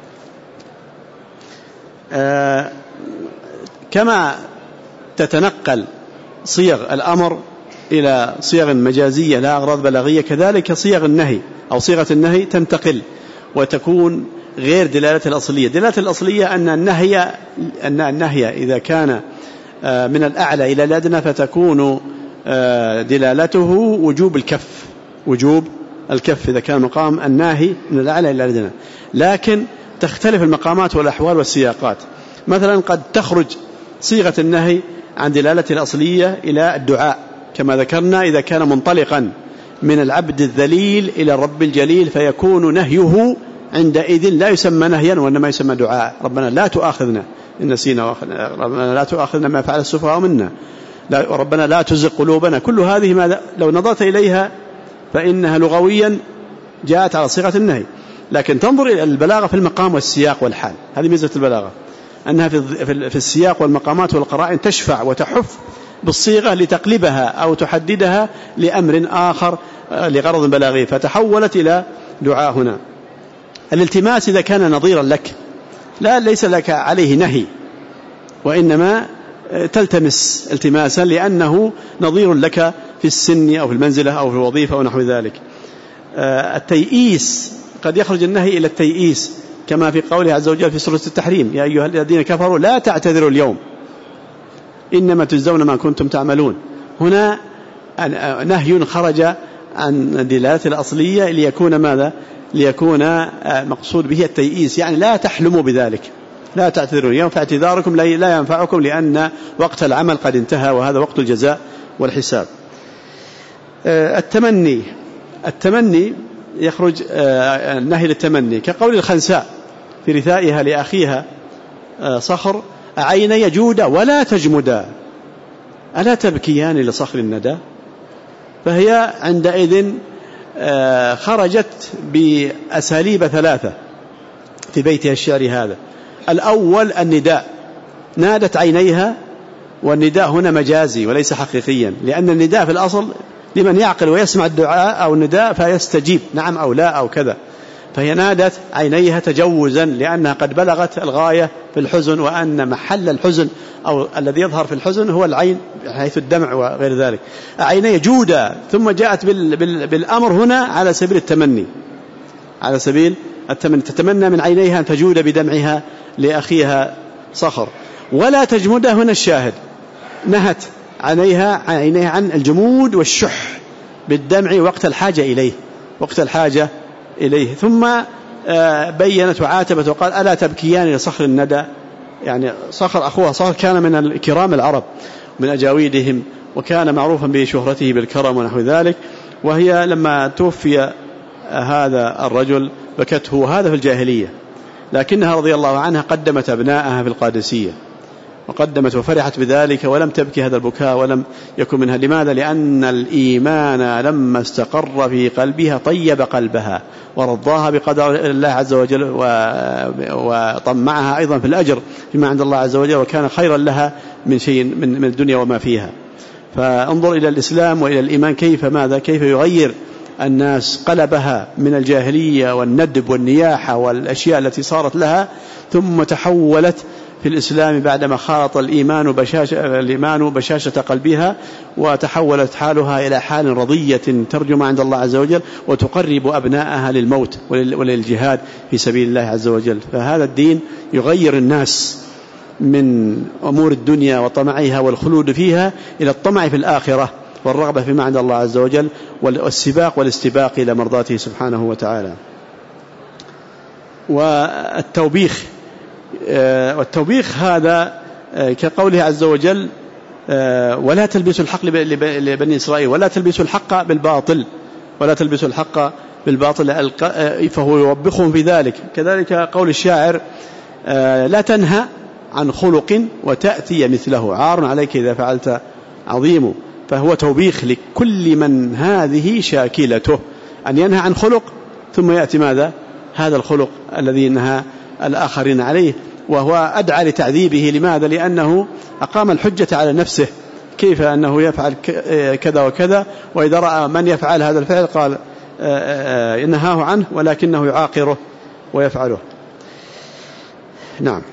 آه كما تتنقل صيغ الأمر إلى صيغ مجازية لا أغراض بلاغية، كذلك صيغ النهي أو صيغة النهي تنتقل وتكون غير دلالة الأصلية. دلالة الأصلية أن النهي أن النهي إذا كان من الأعلى إلى الأدنى فتكون دلالته وجوب الكف، وجوب الكف إذا كان مقام الناهي من الأعلى إلى الأدنى. لكن تختلف المقامات والأحوال والسياقات. مثلا قد تخرج صيغة النهي عن دلالة الأصلية إلى الدعاء كما ذكرنا، إذا كان منطلقا من العبد الذليل إلى الرب الجليل فيكون نهيه عندئذ لا يسمى نهيا وإنما يسمى دعاء. ربنا لا تؤاخذنا إن نسينا، ربنا لا تؤاخذنا ما فعل السفهاء منا، ربنا لا تزغ قلوبنا. كل هذه ماذا لو نظرت إليها فإنها لغويا جاءت على صيغة النهي، لكن تنظر إلى البلاغة في المقام والسياق والحال. هذه ميزة البلاغة، أنها في السياق والمقامات والقرائن تشفع وتحف بالصيغة لتقلبها أو تحددها لأمر آخر لغرض بلاغي، فتحولت إلى دعاء. هنا الالتماس إذا كان نظيرا لك لا ليس لك عليه نهي، وإنما تلتمس التماسا لأنه نظير لك في السن أو في المنزلة أو في الوظيفة أو نحو ذلك. التيئيس قد يخرج النهي إلى التيئيس كما في قوله عز وجل في سورة التحريم يا أيها الذين كفروا لا تعتذروا اليوم إنما تجزون ما كنتم تعملون. هنا نهي خرج عن الدلالة الأصلية ليكون ماذا؟ ليكون مقصود به التيئيس، يعني لا تحلموا بذلك، لا تعتذروا اليوم، فاعتذاركم لا ينفعكم لأن وقت العمل قد انتهى وهذا وقت الجزاء والحساب. التمني التمني يخرج النهي للتمني كقول الخنساء في رثائها لأخيها صخر: عيني جودا ولا تجمدا ألا تبكيان لصخر الندى. فهي عندئذ خرجت بأساليب ثلاثة في بيتها الشعري هذا. الأول النداء، نادت عينيها، والنداء هنا مجازي وليس حقيقيا، لأن النداء في الأصل لمن يعقل ويسمع الدعاء أو النداء فيستجيب نعم أو لا أو كذا. فهي نادت عينيها تجوزا لأنها قد بلغت الغاية في الحزن، وأن محل الحزن أو الذي يظهر في الحزن هو العين حيث الدمع وغير ذلك. عيني جودا، ثم جاءت بال بال بالأمر هنا على سبيل التمني، على سبيل التمني، تتمنى من عينيها أن تجود بدمعها لأخيها صخر. ولا تجمد هنا الشاهد، نهت عينيها عينيها عن الجمود والشح بالدمع وقت الحاجة إليه، وقت الحاجة إليه. ثم بينت وعاتبت وقال: ألا تبكيان لصخر الندى، يعني صخر أخوها صخر كان من الكرام العرب من أجاويدهم، وكان معروفا بشهرته بالكرم ونحو ذلك. وهي لما توفي هذا الرجل بكته، وهذا في الجاهلية، لكنها رضي الله عنها قدمت أبنائها في القادسية، وقدمت وفرحت بذلك ولم تبكي هذا البكاء ولم يكن منها. لماذا؟ لأن الإيمان لما استقر في قلبها طيب قلبها ورضاها بقدر الله عز وجل، وطمعها أيضا في الأجر فيما عند الله عز وجل، وكان خيرا لها من شيء من الدنيا وما فيها. فانظر إلى الإسلام وإلى الإيمان كيف ماذا كيف يغير الناس قلبها من الجاهلية والندب والنياحة والأشياء التي صارت لها، ثم تحولت في الإسلام بعدما خاط الإيمان بشاشة, الإيمان بشاشة قلبها، وتحولت حالها إلى حال رضية ترجو ما عند الله عز وجل، وتقرب أبنائها للموت وللجهاد في سبيل الله عز وجل. فهذا الدين يغير الناس من أمور الدنيا وطمعها والخلود فيها إلى الطمع في الآخرة والرغبة فيما عند الله عز وجل، والسباق والاستباق إلى مرضاته سبحانه وتعالى. والتوبيخ والتوبيخ هذا كقوله عز وجل: ولا تلبسوا الحق لبني إسرائيل ولا تلبسوا الحق بالباطل ولا تلبسوا الحق بالباطل، فهو يوبخهم في ذلك. كذلك قول الشاعر: لا تنهى عن خلق وتأتي مثله، عار عليك إذا فعلت عظيم. فهو توبيخ لكل من هذه شاكلته، أن ينهى عن خلق ثم يأتي ماذا؟ هذا الخلق الذي نهى الآخرين عليه، وهو أدعى لتعذيبه. لماذا؟ لأنه أقام الحجة على نفسه، كيف أنه يفعل كذا وكذا، وإذا رأى من يفعل هذا الفعل قال نهاه عنه ولكنه يعاقره ويفعله. نعم.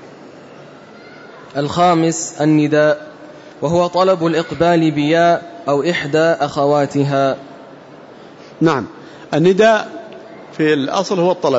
الخامس النداء، وهو طلب الإقبال بياء أو إحدى أخواتها. نعم، النداء في الأصل هو الطلب،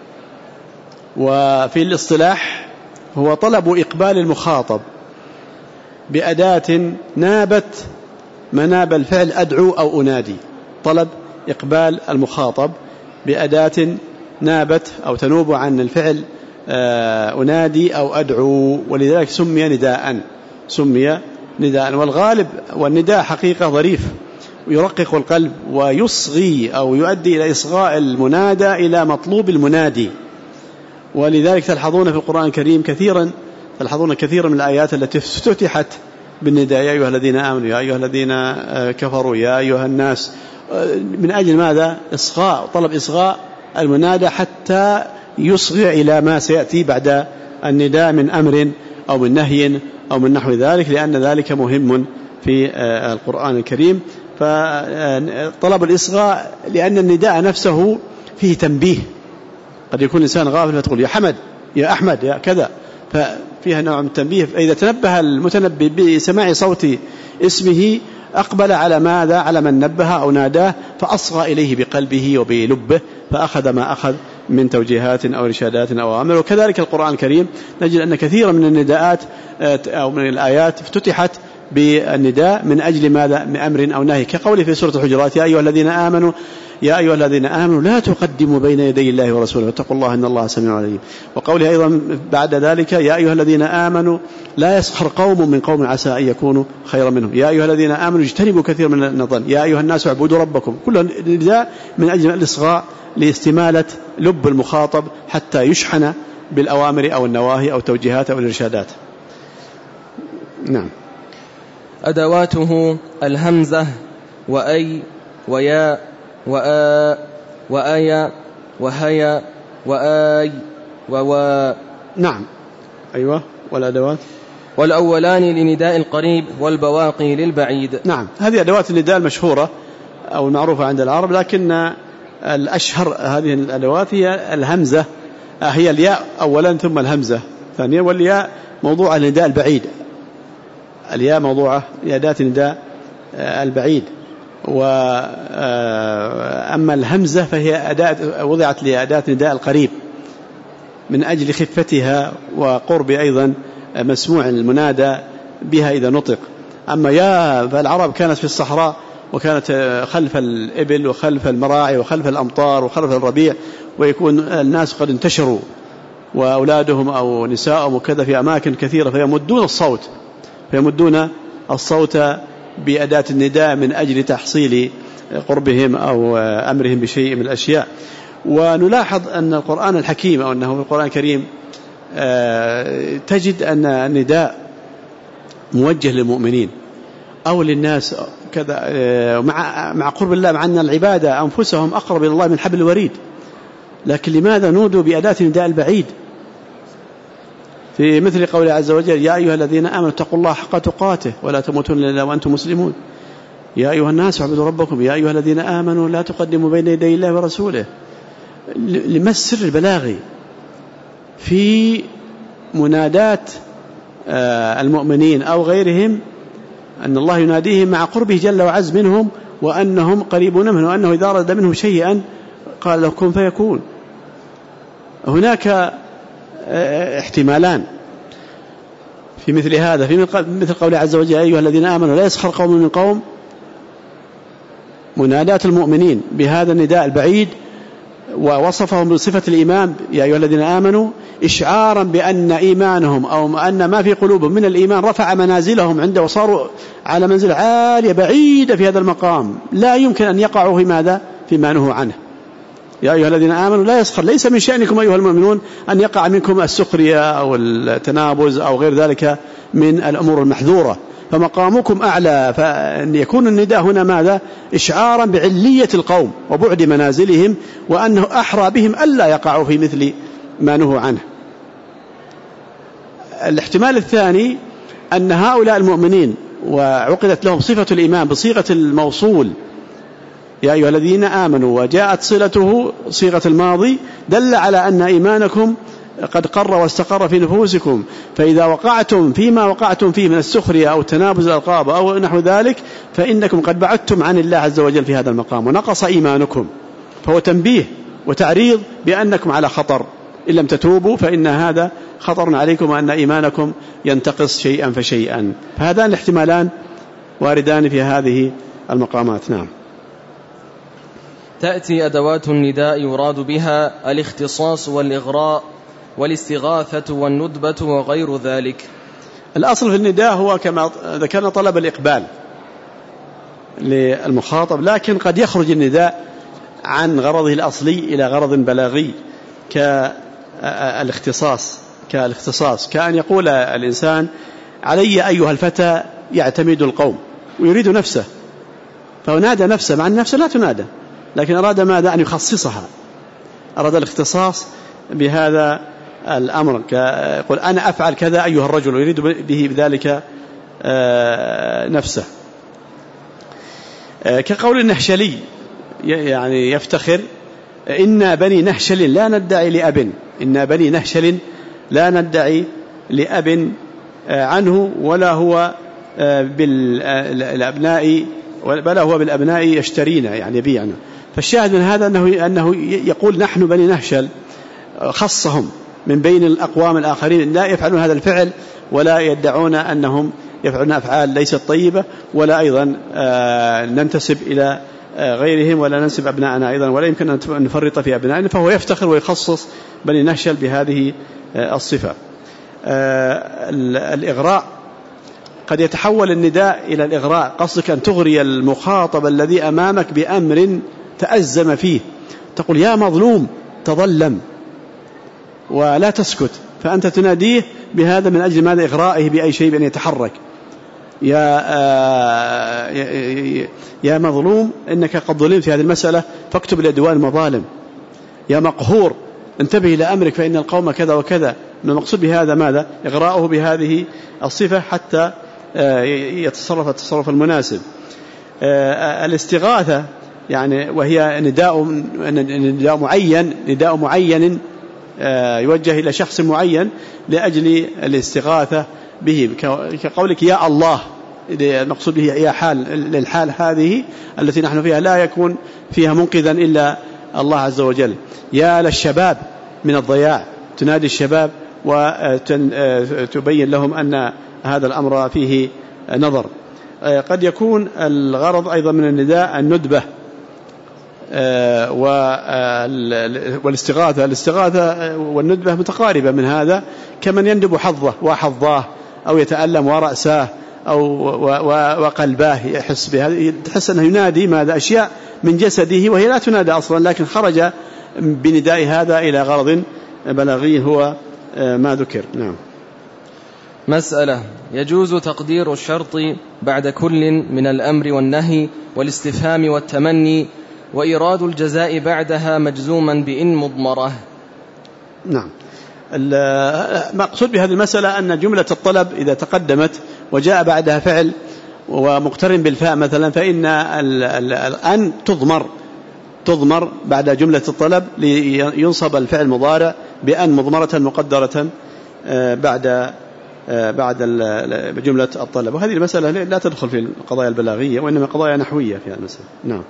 وفي الاصطلاح هو طلب إقبال المخاطب بأداة نابت مناب الفعل أدعو أو أنادي. طلب إقبال المخاطب بأداة نابت أو تنوب عن الفعل أنادي أو أدعو، ولذلك سمي نداء سمي نداء. والغالب والنداء حقيقة ظريف ويرقق القلب ويصغي أو يؤدي إلى إصغاء المنادى إلى مطلوب المنادي. ولذلك تلحظون في القرآن الكريم كثيرا تلحظون كثيرا من الآيات التي افتتحت بالنداء: يا أيها الذين آمنوا، يا أيها الذين كفروا، يا أيها الناس، من أجل ماذا؟ إصغاء، طلب إصغاء المنادى حتى يصغي إلى ما سيأتي بعد النداء من أمر أو من نهي أو من نحو ذلك، لأن ذلك مهم في القرآن الكريم. فطلب الإصغاء لأن النداء نفسه فيه تنبيه، قد يكون الإنسان غافل فتقول يا حمد يا أحمد يا كذا، ففيها نوع من التنبيه. فإذا تنبه المتنبي بسماع صوت اسمه أقبل على ماذا؟ على من نبه أو ناداه، فأصغى إليه بقلبه وبلبه، فأخذ ما أخذ من توجيهات أو رشادات أو أمر. وكذلك القرآن الكريم نجد أن كثيرا من النداءات أو من الآيات افتتحت بالنداء من أجل ماذا؟ من أمر أو نهي، كقوله في سورة الحجرات: يا أيها الذين آمنوا يا أيها الذين آمنوا لا تقدموا بين يدي الله ورسوله واتقوا الله إن الله سميع عليم. وقوله أيضا بعد ذلك: يا أيها الذين آمنوا لا يسخر قوم من قوم عسى أن يكونوا خيرا منهم، يا أيها الذين آمنوا اجتنبوا كثير من الظن، يا أيها الناس اعبدوا ربكم. كل نداء من أجل الإصغاء لاستمالة لب المخاطب حتى يشحن بالأوامر أو النواهي أو التوجيهات أو الإرشادات. نعم. أدواته الهمزة وأي ويا وآ وآيا وهيا وآي ووا. نعم. أيوة. والأدوات والأولان لنداء القريب والبواقي للبعيد. نعم. هذه أدوات النداء المشهورة أو المعروفة عند العرب، لكن الأشهر هذه الأدوات هي الهمزة، هي الياء أولا ثم الهمزة ثانيا، والياء موضوع النداء البعيد، الياء موضوعة لأداة النداء البعيد. وأما الهمزة فهي أداة وضعت لأداة نداء القريب من أجل خفتها وقرب أيضا مسموع المنادى بها إذا نطق. أما يا فالعرب كانت في الصحراء وكانت خلف الإبل وخلف المراعي وخلف الأمطار وخلف الربيع، ويكون الناس قد انتشروا وأولادهم أو نساءهم وكذا في أماكن كثيرة، فيمدون الصوت فيمدون الصوت بأداة النداء من أجل تحصيل قربهم أو أمرهم بشيء من الأشياء. ونلاحظ أن القرآن الحكيم أو أنه القرآن الكريم تجد أن النداء موجه للمؤمنين أو للناس كذا مع مع قرب الله، مع أن العبادة أنفسهم أقرب إلى الله من حبل الوريد، لكن لماذا نودوا بأداة النداء البعيد؟ في مثل قوله عز وجل: يا أيها الذين آمنوا اتقوا الله حق تقاته ولا تموتن إلا وأنتم مسلمون، يا أيها الناس اعبدوا ربكم، يا أيها الذين آمنوا لا تقدموا بين يدي الله ورسوله. لما السر البلاغي في منادات المؤمنين أو غيرهم أن الله يناديهم مع قربه جل وعز منهم، وأنهم قريبون منه، وأنه إذا أراد منهم شيئا قال له كن فيكون. هناك احتمالان في مثل هذا، في مثل قوله عز وجل: يا أيها الذين آمنوا لا يسخر قوم من قوم، منادات المؤمنين بهذا النداء البعيد، ووصفهم بصفة الإيمان يا أيها الذين آمنوا إشعارا بأن إيمانهم أو أن ما في قلوبهم من الإيمان رفع منازلهم عنده وصاروا على منزل عالية بعيدة في هذا المقام، لا يمكن أن يقعوا في ماذا؟ فيما نهوا عنه. يا أيها الذين آمنوا لا يسخر، ليس من شأنكم أيها المؤمنون أن يقع منكم السخرية أو التنابز أو غير ذلك من الأمور المحذورة، فمقامكم أعلى. فأن يكون النداء هنا ماذا؟ إشعارا بعلية القوم وبعد منازلهم، وأنه أحرى بهم ألا يقعوا في مثل ما نهوا عنه. الاحتمال الثاني أن هؤلاء المؤمنين وعقدت لهم صفة الإيمان بصيغة الموصول يا أيها الذين آمنوا، وجاءت صلته صيغة الماضي، دل على أن إيمانكم قد قر واستقر في نفوسكم، فإذا وقعتم فيما وقعتم فيه من السخرية أو تنابز الألقاب أو نحو ذلك فإنكم قد بعدتم عن الله عز وجل في هذا المقام ونقص إيمانكم. فهو تنبيه وتعريض بأنكم على خطر، إن لم تتوبوا فإن هذا خطر عليكم وأن إيمانكم ينتقص شيئا فشيئا. فهذان الاحتمالان واردان في هذه المقامات. نعم. تأتي أدوات النداء يراد بها الاختصاص والإغراء والاستغاثة والندبة وغير ذلك. الأصل في النداء هو كما ذكرنا طلب الإقبال للمخاطب، لكن قد يخرج النداء عن غرضه الأصلي إلى غرض بلاغي كالاختصاص كالاختصاص كأن يقول الإنسان: علي أيها الفتى يعتمد القوم، ويريد نفسه، فنادى نفسه مع أن نفسه لا تنادى، لكن أراد ماذا؟ أن يخصصها، أراد الاختصاص بهذا الأمر، يقول أنا أفعل كذا أيها الرجل، ويريد به بذلك نفسه. كقول النهشلي يعني يفتخر: إنا بني نهشل لا ندعي لأب، إنا بني نهشل لا ندعي لأب عنه ولا هو بالأبناء بل هو بالأبناء يشترينا، يعني يبيعنا. فالشاهد من هذا أنه, أنه يقول نحن بني نهشل، خصهم من بين الأقوام الآخرين لا يفعلون هذا الفعل ولا يدعون أنهم يفعلون أفعال ليست طيبة، ولا أيضا ننتسب إلى غيرهم ولا ننسب أبناءنا أيضا، ولا يمكن أن نفرط في أبنائنا. فهو يفتخر ويخصص بني نهشل بهذه الصفة. الإغراء قد يتحول النداء إلى الإغراء، قصدك أن تغري المخاطب الذي أمامك بأمر تأزم فيه، تقول يا مظلوم تظلم ولا تسكت، فأنت تناديه بهذا من أجل ماذا؟ إغرائه بأي شيء، بأن يتحرك. يا, يا مظلوم إنك قد ظلمت في هذه المسألة فاكتب لديوان المظالم. يا مقهور انتبه إلى أمرك فإن القوم كذا وكذا. المقصود بهذا ماذا؟ إغراءه بهذه الصفة حتى يتصرف التصرف المناسب. الاستغاثة يعني وهي نداء نداء معين نداء معين يوجه إلى شخص معين لأجل الاستغاثة به، كقولك يا الله، المقصود به يا حال، للحال هذه التي نحن فيها لا يكون فيها منقذا إلا الله عز وجل. يا للشباب من الضياع، تنادي الشباب وتبين لهم أن هذا الأمر فيه نظر. قد يكون الغرض أيضا من النداء الندبة والاستغاثة. الاستغاثة والندبة متقاربة من هذا، كمن يندب حظه وحظاه أو يتألم ورأساه أو وقلباه يحس بهذا، تحس أنه ينادي ماذا؟ أشياء من جسده وهي لا تنادى أصلا، لكن خرج بنداء هذا إلى غرض بلاغي هو ما ذكر. نعم. مسألة: يجوز تقدير الشرط بعد كل من الأمر والنهي والاستفهام والتمني، وإيراد الجزاء بعدها مجزوما بإن مضمرة. نعم. المقصود بهذه المسألة أن جملة الطلب إذا تقدمت وجاء بعدها فعل ومقترن بالفاء مثلا، فإن الأن تضمر تضمر بعد جملة الطلب لينصب الفعل المضارع بأن مضمرة مقدرة بعد بعد جملة الطلب. وهذه المسألة لا تدخل في القضايا البلاغية، وإنما قضايا نحوية في هذه المسألة. نعم.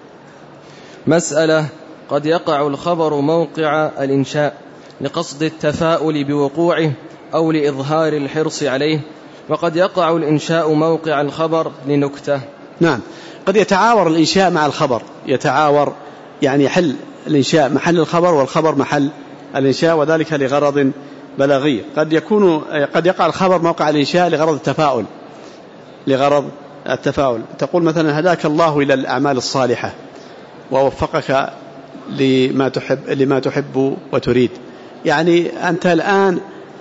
مسألة: قد يقع الخبر موقع الإنشاء لقصد التفاؤل بوقوعه أو لإظهار الحرص عليه، وقد يقع الإنشاء موقع الخبر لنكتة. نعم. قد يتعاور الإنشاء مع الخبر، يتعاور يعني يحل الإنشاء محل الخبر والخبر محل الإنشاء، وذلك لغرض بلاغي. قد يكون قد يقع الخبر موقع الإنشاء لغرض التفاؤل لغرض التفاؤل تقول مثلا هداك الله إلى الأعمال الصالحة ووفقك لما تحب لما تحب وتريد، يعني أنت الآن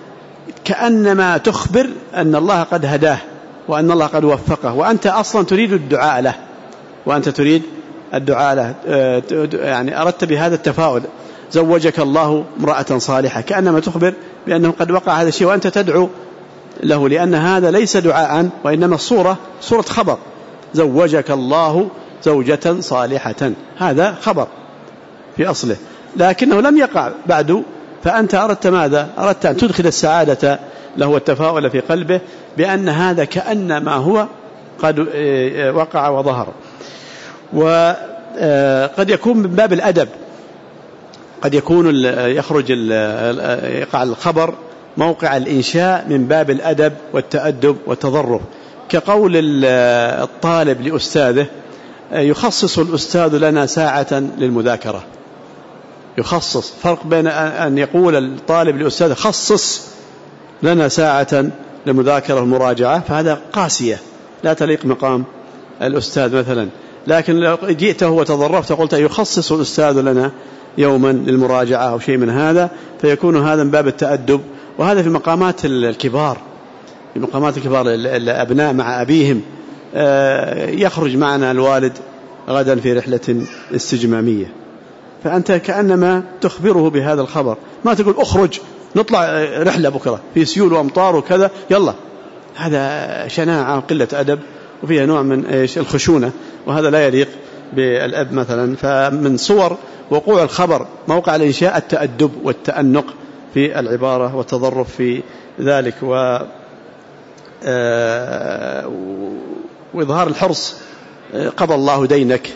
كأنما تخبر أن الله قد هداه وأن الله قد وفقه، وأنت أصلا تريد الدعاء له وأنت تريد الدعاء له يعني أردت بهذا التفاؤل زوجك الله امرأة صالحة، كأنما تخبر بأنه قد وقع هذا الشيء وأنت تدعو له، لأن هذا ليس دعاء وإنما صورة صورة خبر، زوجك الله زوجة صالحة، هذا خبر في أصله لكنه لم يقع بعد، فأنت أردت ماذا؟ أردت أن تدخل السعادة له والتفاؤل في قلبه بأن هذا كأنما هو قد وقع وظهر. وقد يكون من باب الأدب، قد يكون يخرج يقع الخبر موقع الإنشاء من باب الأدب والتأدب والتظرف، كقول الطالب لأستاذه يخصص الأستاذ لنا ساعة للمذاكرة، يخصص، فرق بين أن يقول الطالب لأستاذه خصص لنا ساعة للمذاكرة والمراجعة، فهذا قاسية لا تليق مقام الأستاذ مثلا، لكن لو جئته وتظرفت وقلت يخصص الأستاذ لنا يوما للمراجعة أو شيء من هذا، فيكون هذا من باب التأدب، وهذا في مقامات الكبار، في مقامات الكبار الأبناء مع أبيهم، يخرج معنا الوالد غدا في رحلة استجمامية، فأنت كأنما تخبره بهذا الخبر، ما تقول أخرج نطلع رحلة بكرة في سيول وأمطار وكذا يلا، هذا شناعة وقلة أدب وفيها نوع من الخشونة، وهذا لا يليق بالأب مثلا. فمن صور وقوع الخبر موقع الإنشاء التأدب والتأنق في العبارة والتظرف في ذلك، و وإظهار الحرص، قضى الله دينك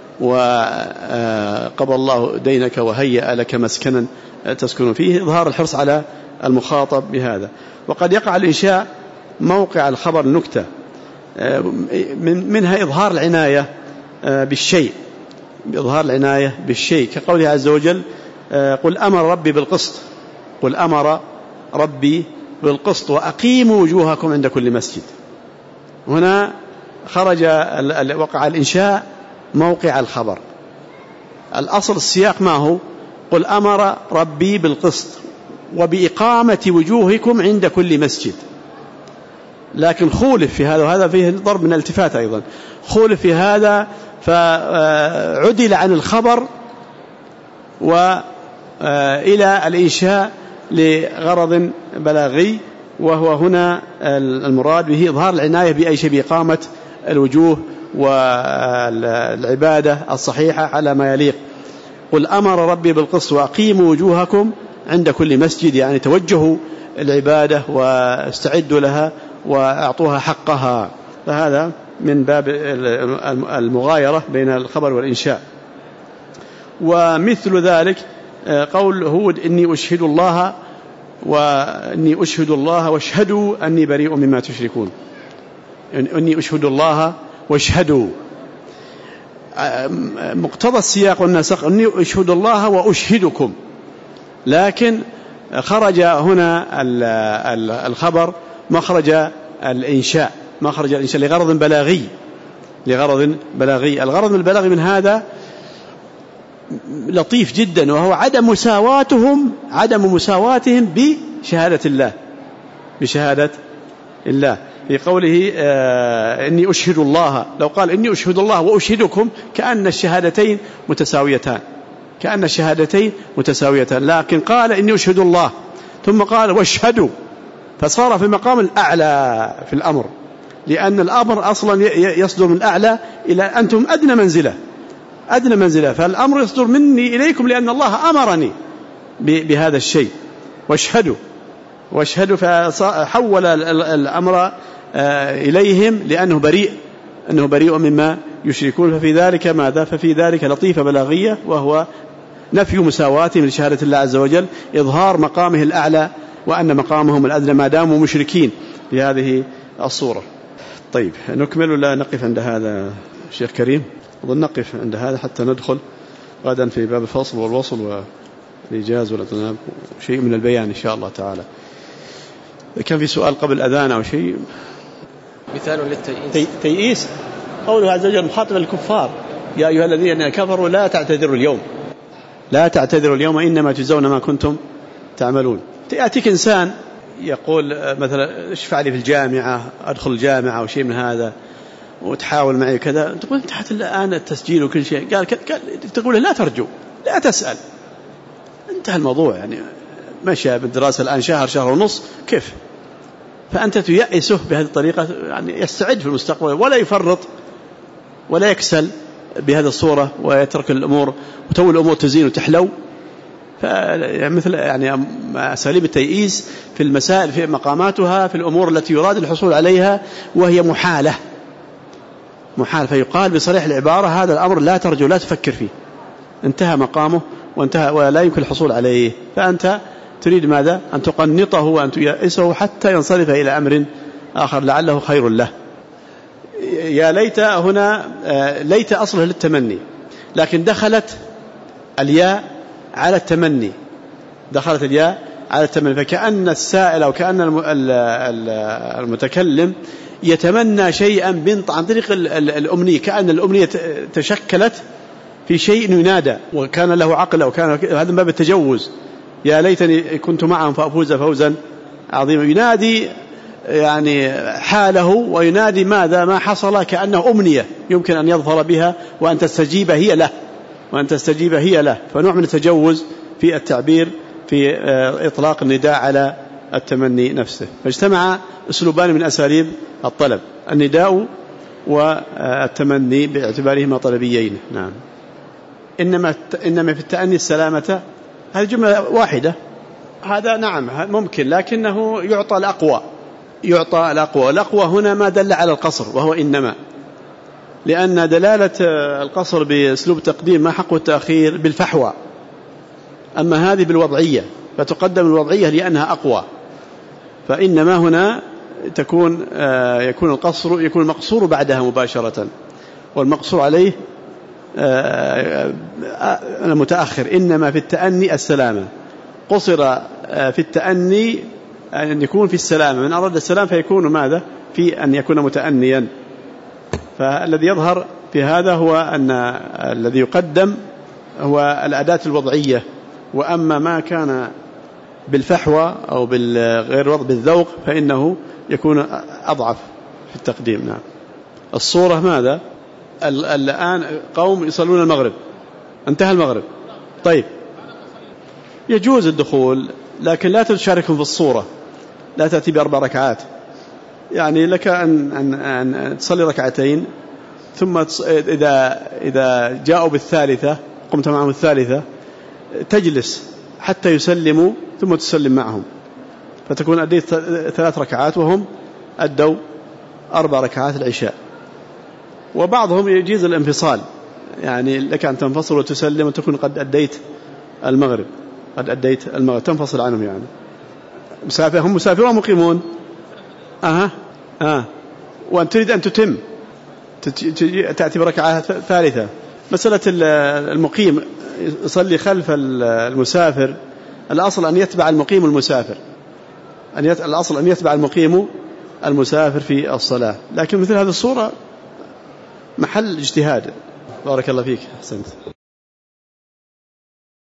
وقضى الله دينك وهيأ لك مسكنا تسكن فيه، إظهار الحرص على المخاطب بهذا. وقد يقع الإنشاء موقع الخبر نكتة، منها إظهار العناية بالشيء، إظهار العناية بالشيء، كقوله عز وجل قل أمر ربي بالقسط، قل أمر ربي بالقسط وأقيموا وجوهكم عند كل مسجد. هنا خرج وقع الإنشاء موقع الخبر. الأصل السياق ما هو؟ قل أمر ربي بالقسط وبإقامة وجوهكم عند كل مسجد. لكن خولف في هذا، وهذا فيه ضرب من الالتفات أيضا، خولف في هذا فعدل عن الخبر وإلى الإنشاء لغرض بلاغي، وهو هنا المراد به إظهار العناية بأي شيء، بإقامة الوجوه والعبادة الصحيحة على ما يليق. قل أمر ربي بالقسط وأقيموا وجوهكم عند كل مسجد، يعني توجهوا العبادة واستعدوا لها وأعطوها حقها. فهذا من باب المغايرة بين الخبر والإنشاء. ومثل ذلك قول هود إني أشهد الله وإني أشهد الله واشهدوا أني بريء مما تشركون، إني أشهد الله واشهدوا، مقتضى السياق والنسق إني أشهد الله وأشهدكم، لكن خرج هنا الخبر مخرج الإنشاء، مخرج الإنشاء لغرض بلاغي، لغرض بلاغي. الغرض البلاغي من هذا لطيف جدا، وهو عدم مساواتهم عدم مساواتهم بشهادة الله، بشهادة الله. في قوله آه إني أشهد الله، لو قال إني أشهد الله وأشهدكم كأن الشهادتين متساويتان، كأن الشهادتين متساويتان، لكن قال إني أشهد الله ثم قال واشهدوا، فصار في مقام الأعلى في الأمر، لأن الأمر أصلا يصدر من الأعلى إلى أنتم أدنى منزلة، أدنى منزلة، فالأمر يصدر مني إليكم لأن الله أمرني بهذا الشيء، واشهدوا واشهدوا، فحول الأمر إليهم لأنه بريء، أنه بريء مما يشركون. ففي ذلك ماذا؟ ففي ذلك لطيفة بلاغية، وهو نفي مساواتهم لشهادة الله عز وجل، إظهار مقامه الأعلى وأن مقامهم الأدنى ما داموا مشركين بهذه الصورة. طيب نكمل ولا نقف عند هذا الشيخ كريم؟ أظن نقف عند هذا حتى ندخل غدا في باب الفصل والوصل والإيجاز والإطناب، شيء من البيان إن شاء الله تعالى. كان في سؤال قبل الأذان أو شيء؟ مثال للتيئيس. تيئيس قوله عز وجل مخاطب الكفار يا أيها الذين كفروا لا تعتذروا اليوم، لا تعتذروا اليوم إنما تجزون ما كنتم تعملون. يأتيك إنسان يقول مثلا اشفع لي في الجامعة، أدخل الجامعة أو شيء من هذا، وتحاول معي كذا، تقول انتهت الآن التسجيل وكل شيء، قال تقول لا ترجو، لا تسأل، انتهى الموضوع، يعني مشى بالدراسة الآن شهر شهر ونص، كيف؟ فأنت تيأسه بهذه الطريقة، يعني يستعد في المستقبل ولا يفرط ولا يكسل بهذه الصورة ويترك الأمور وتولي الأمور تزين وتحلو. فمثل يعني أساليب التيئيس في المسائل في مقاماتها في الأمور التي يراد الحصول عليها وهي محالة محال، فيقال بصريح العبارة هذا الأمر لا ترجو، لا تفكر فيه، انتهى مقامه وانتهى ولا يمكن الحصول عليه. فأنت تريد ماذا؟ أن تقنطه وأن تيأسه حتى ينصرف إلى أمر آخر لعله خير له. يا ليت هنا ليت أصله للتمني، لكن دخلت الياء على التمني، دخلت الياء على التمني، فكأن السائل أو كأن المتكلم يتمنى شيئا عن طريق الأمنية، كأن الأمنية تشكلت في شيء ينادى وكان له عقل، أو كان هذا من باب التجوز، يا ليتني كنت معهم فأفوز فوزا عظيما، ينادي يعني حاله وينادي ماذا ما حصل، كأنه أمنية يمكن أن يظفر بها وأن تستجيب هي له وأن تستجيب هي له، فنوع من التجوز في التعبير في إطلاق النداء على التمني نفسه. فاجتمع أسلوبان من أساليب الطلب، النداء والتمني باعتبارهما طلبيين. نعم. إنما إنما في التأني السلامة، هذه جملة واحدة، هذا نعم ممكن، لكنه يعطى الأقوى، يعطى الأقوى. الأقوى هنا ما دل على القصر وهو إنما، لأن دلالة القصر بأسلوب تقديم ما حق التأخير بالفحوى، أما هذه بالوضعية فتقدم الوضعية لأنها أقوى، فإنما هنا تكون يكون القصر يكون المقصور بعدها مباشرة، والمقصور عليه المتأخر. إنما في التأني السلامة، قصر في التأني أن يكون في السلامة، من أراد السلام فيكون ماذا؟ في أن يكون متأنيا. فالذي يظهر في هذا هو أن الذي يقدم هو الأداة الوضعية، وأما ما كان بالفحوى أو بالغير وضع بالذوق فإنه يكون أضعف في التقديم. نعم. الصورة ماذا؟ الآن قوم يصلون المغرب، انتهى المغرب، طيب يجوز الدخول لكن لا تشاركهم في الصورة، لا تأتي بأربع ركعات. يعني لك أن, أن, أن تصلي ركعتين ثم إذا, إذا جاءوا بالثالثة قمت معهم الثالثة تجلس حتى يسلموا ثم تسلم معهم، فتكون أديت ثلاث ركعات وهم أدوا أربع ركعات العشاء. وبعضهم يجيز الانفصال، يعني لك أن تنفصل وتسلم وتكون قد أديت المغرب، قد أديت المغرب، تنفصل عنهم. يعني مسافر، هم مسافرون ومقيمون. أها آه. وأن تريد أن تتم تأتي بركعة ثالثة. مسألة المقيم يصلي خلف المسافر، الأصل أن يتبع المقيم المسافر، أن يت... الأصل أن يتبع المقيم المسافر في الصلاة، لكن مثل هذه الصورة محل اجتهاد. بارك الله فيك، أحسنت.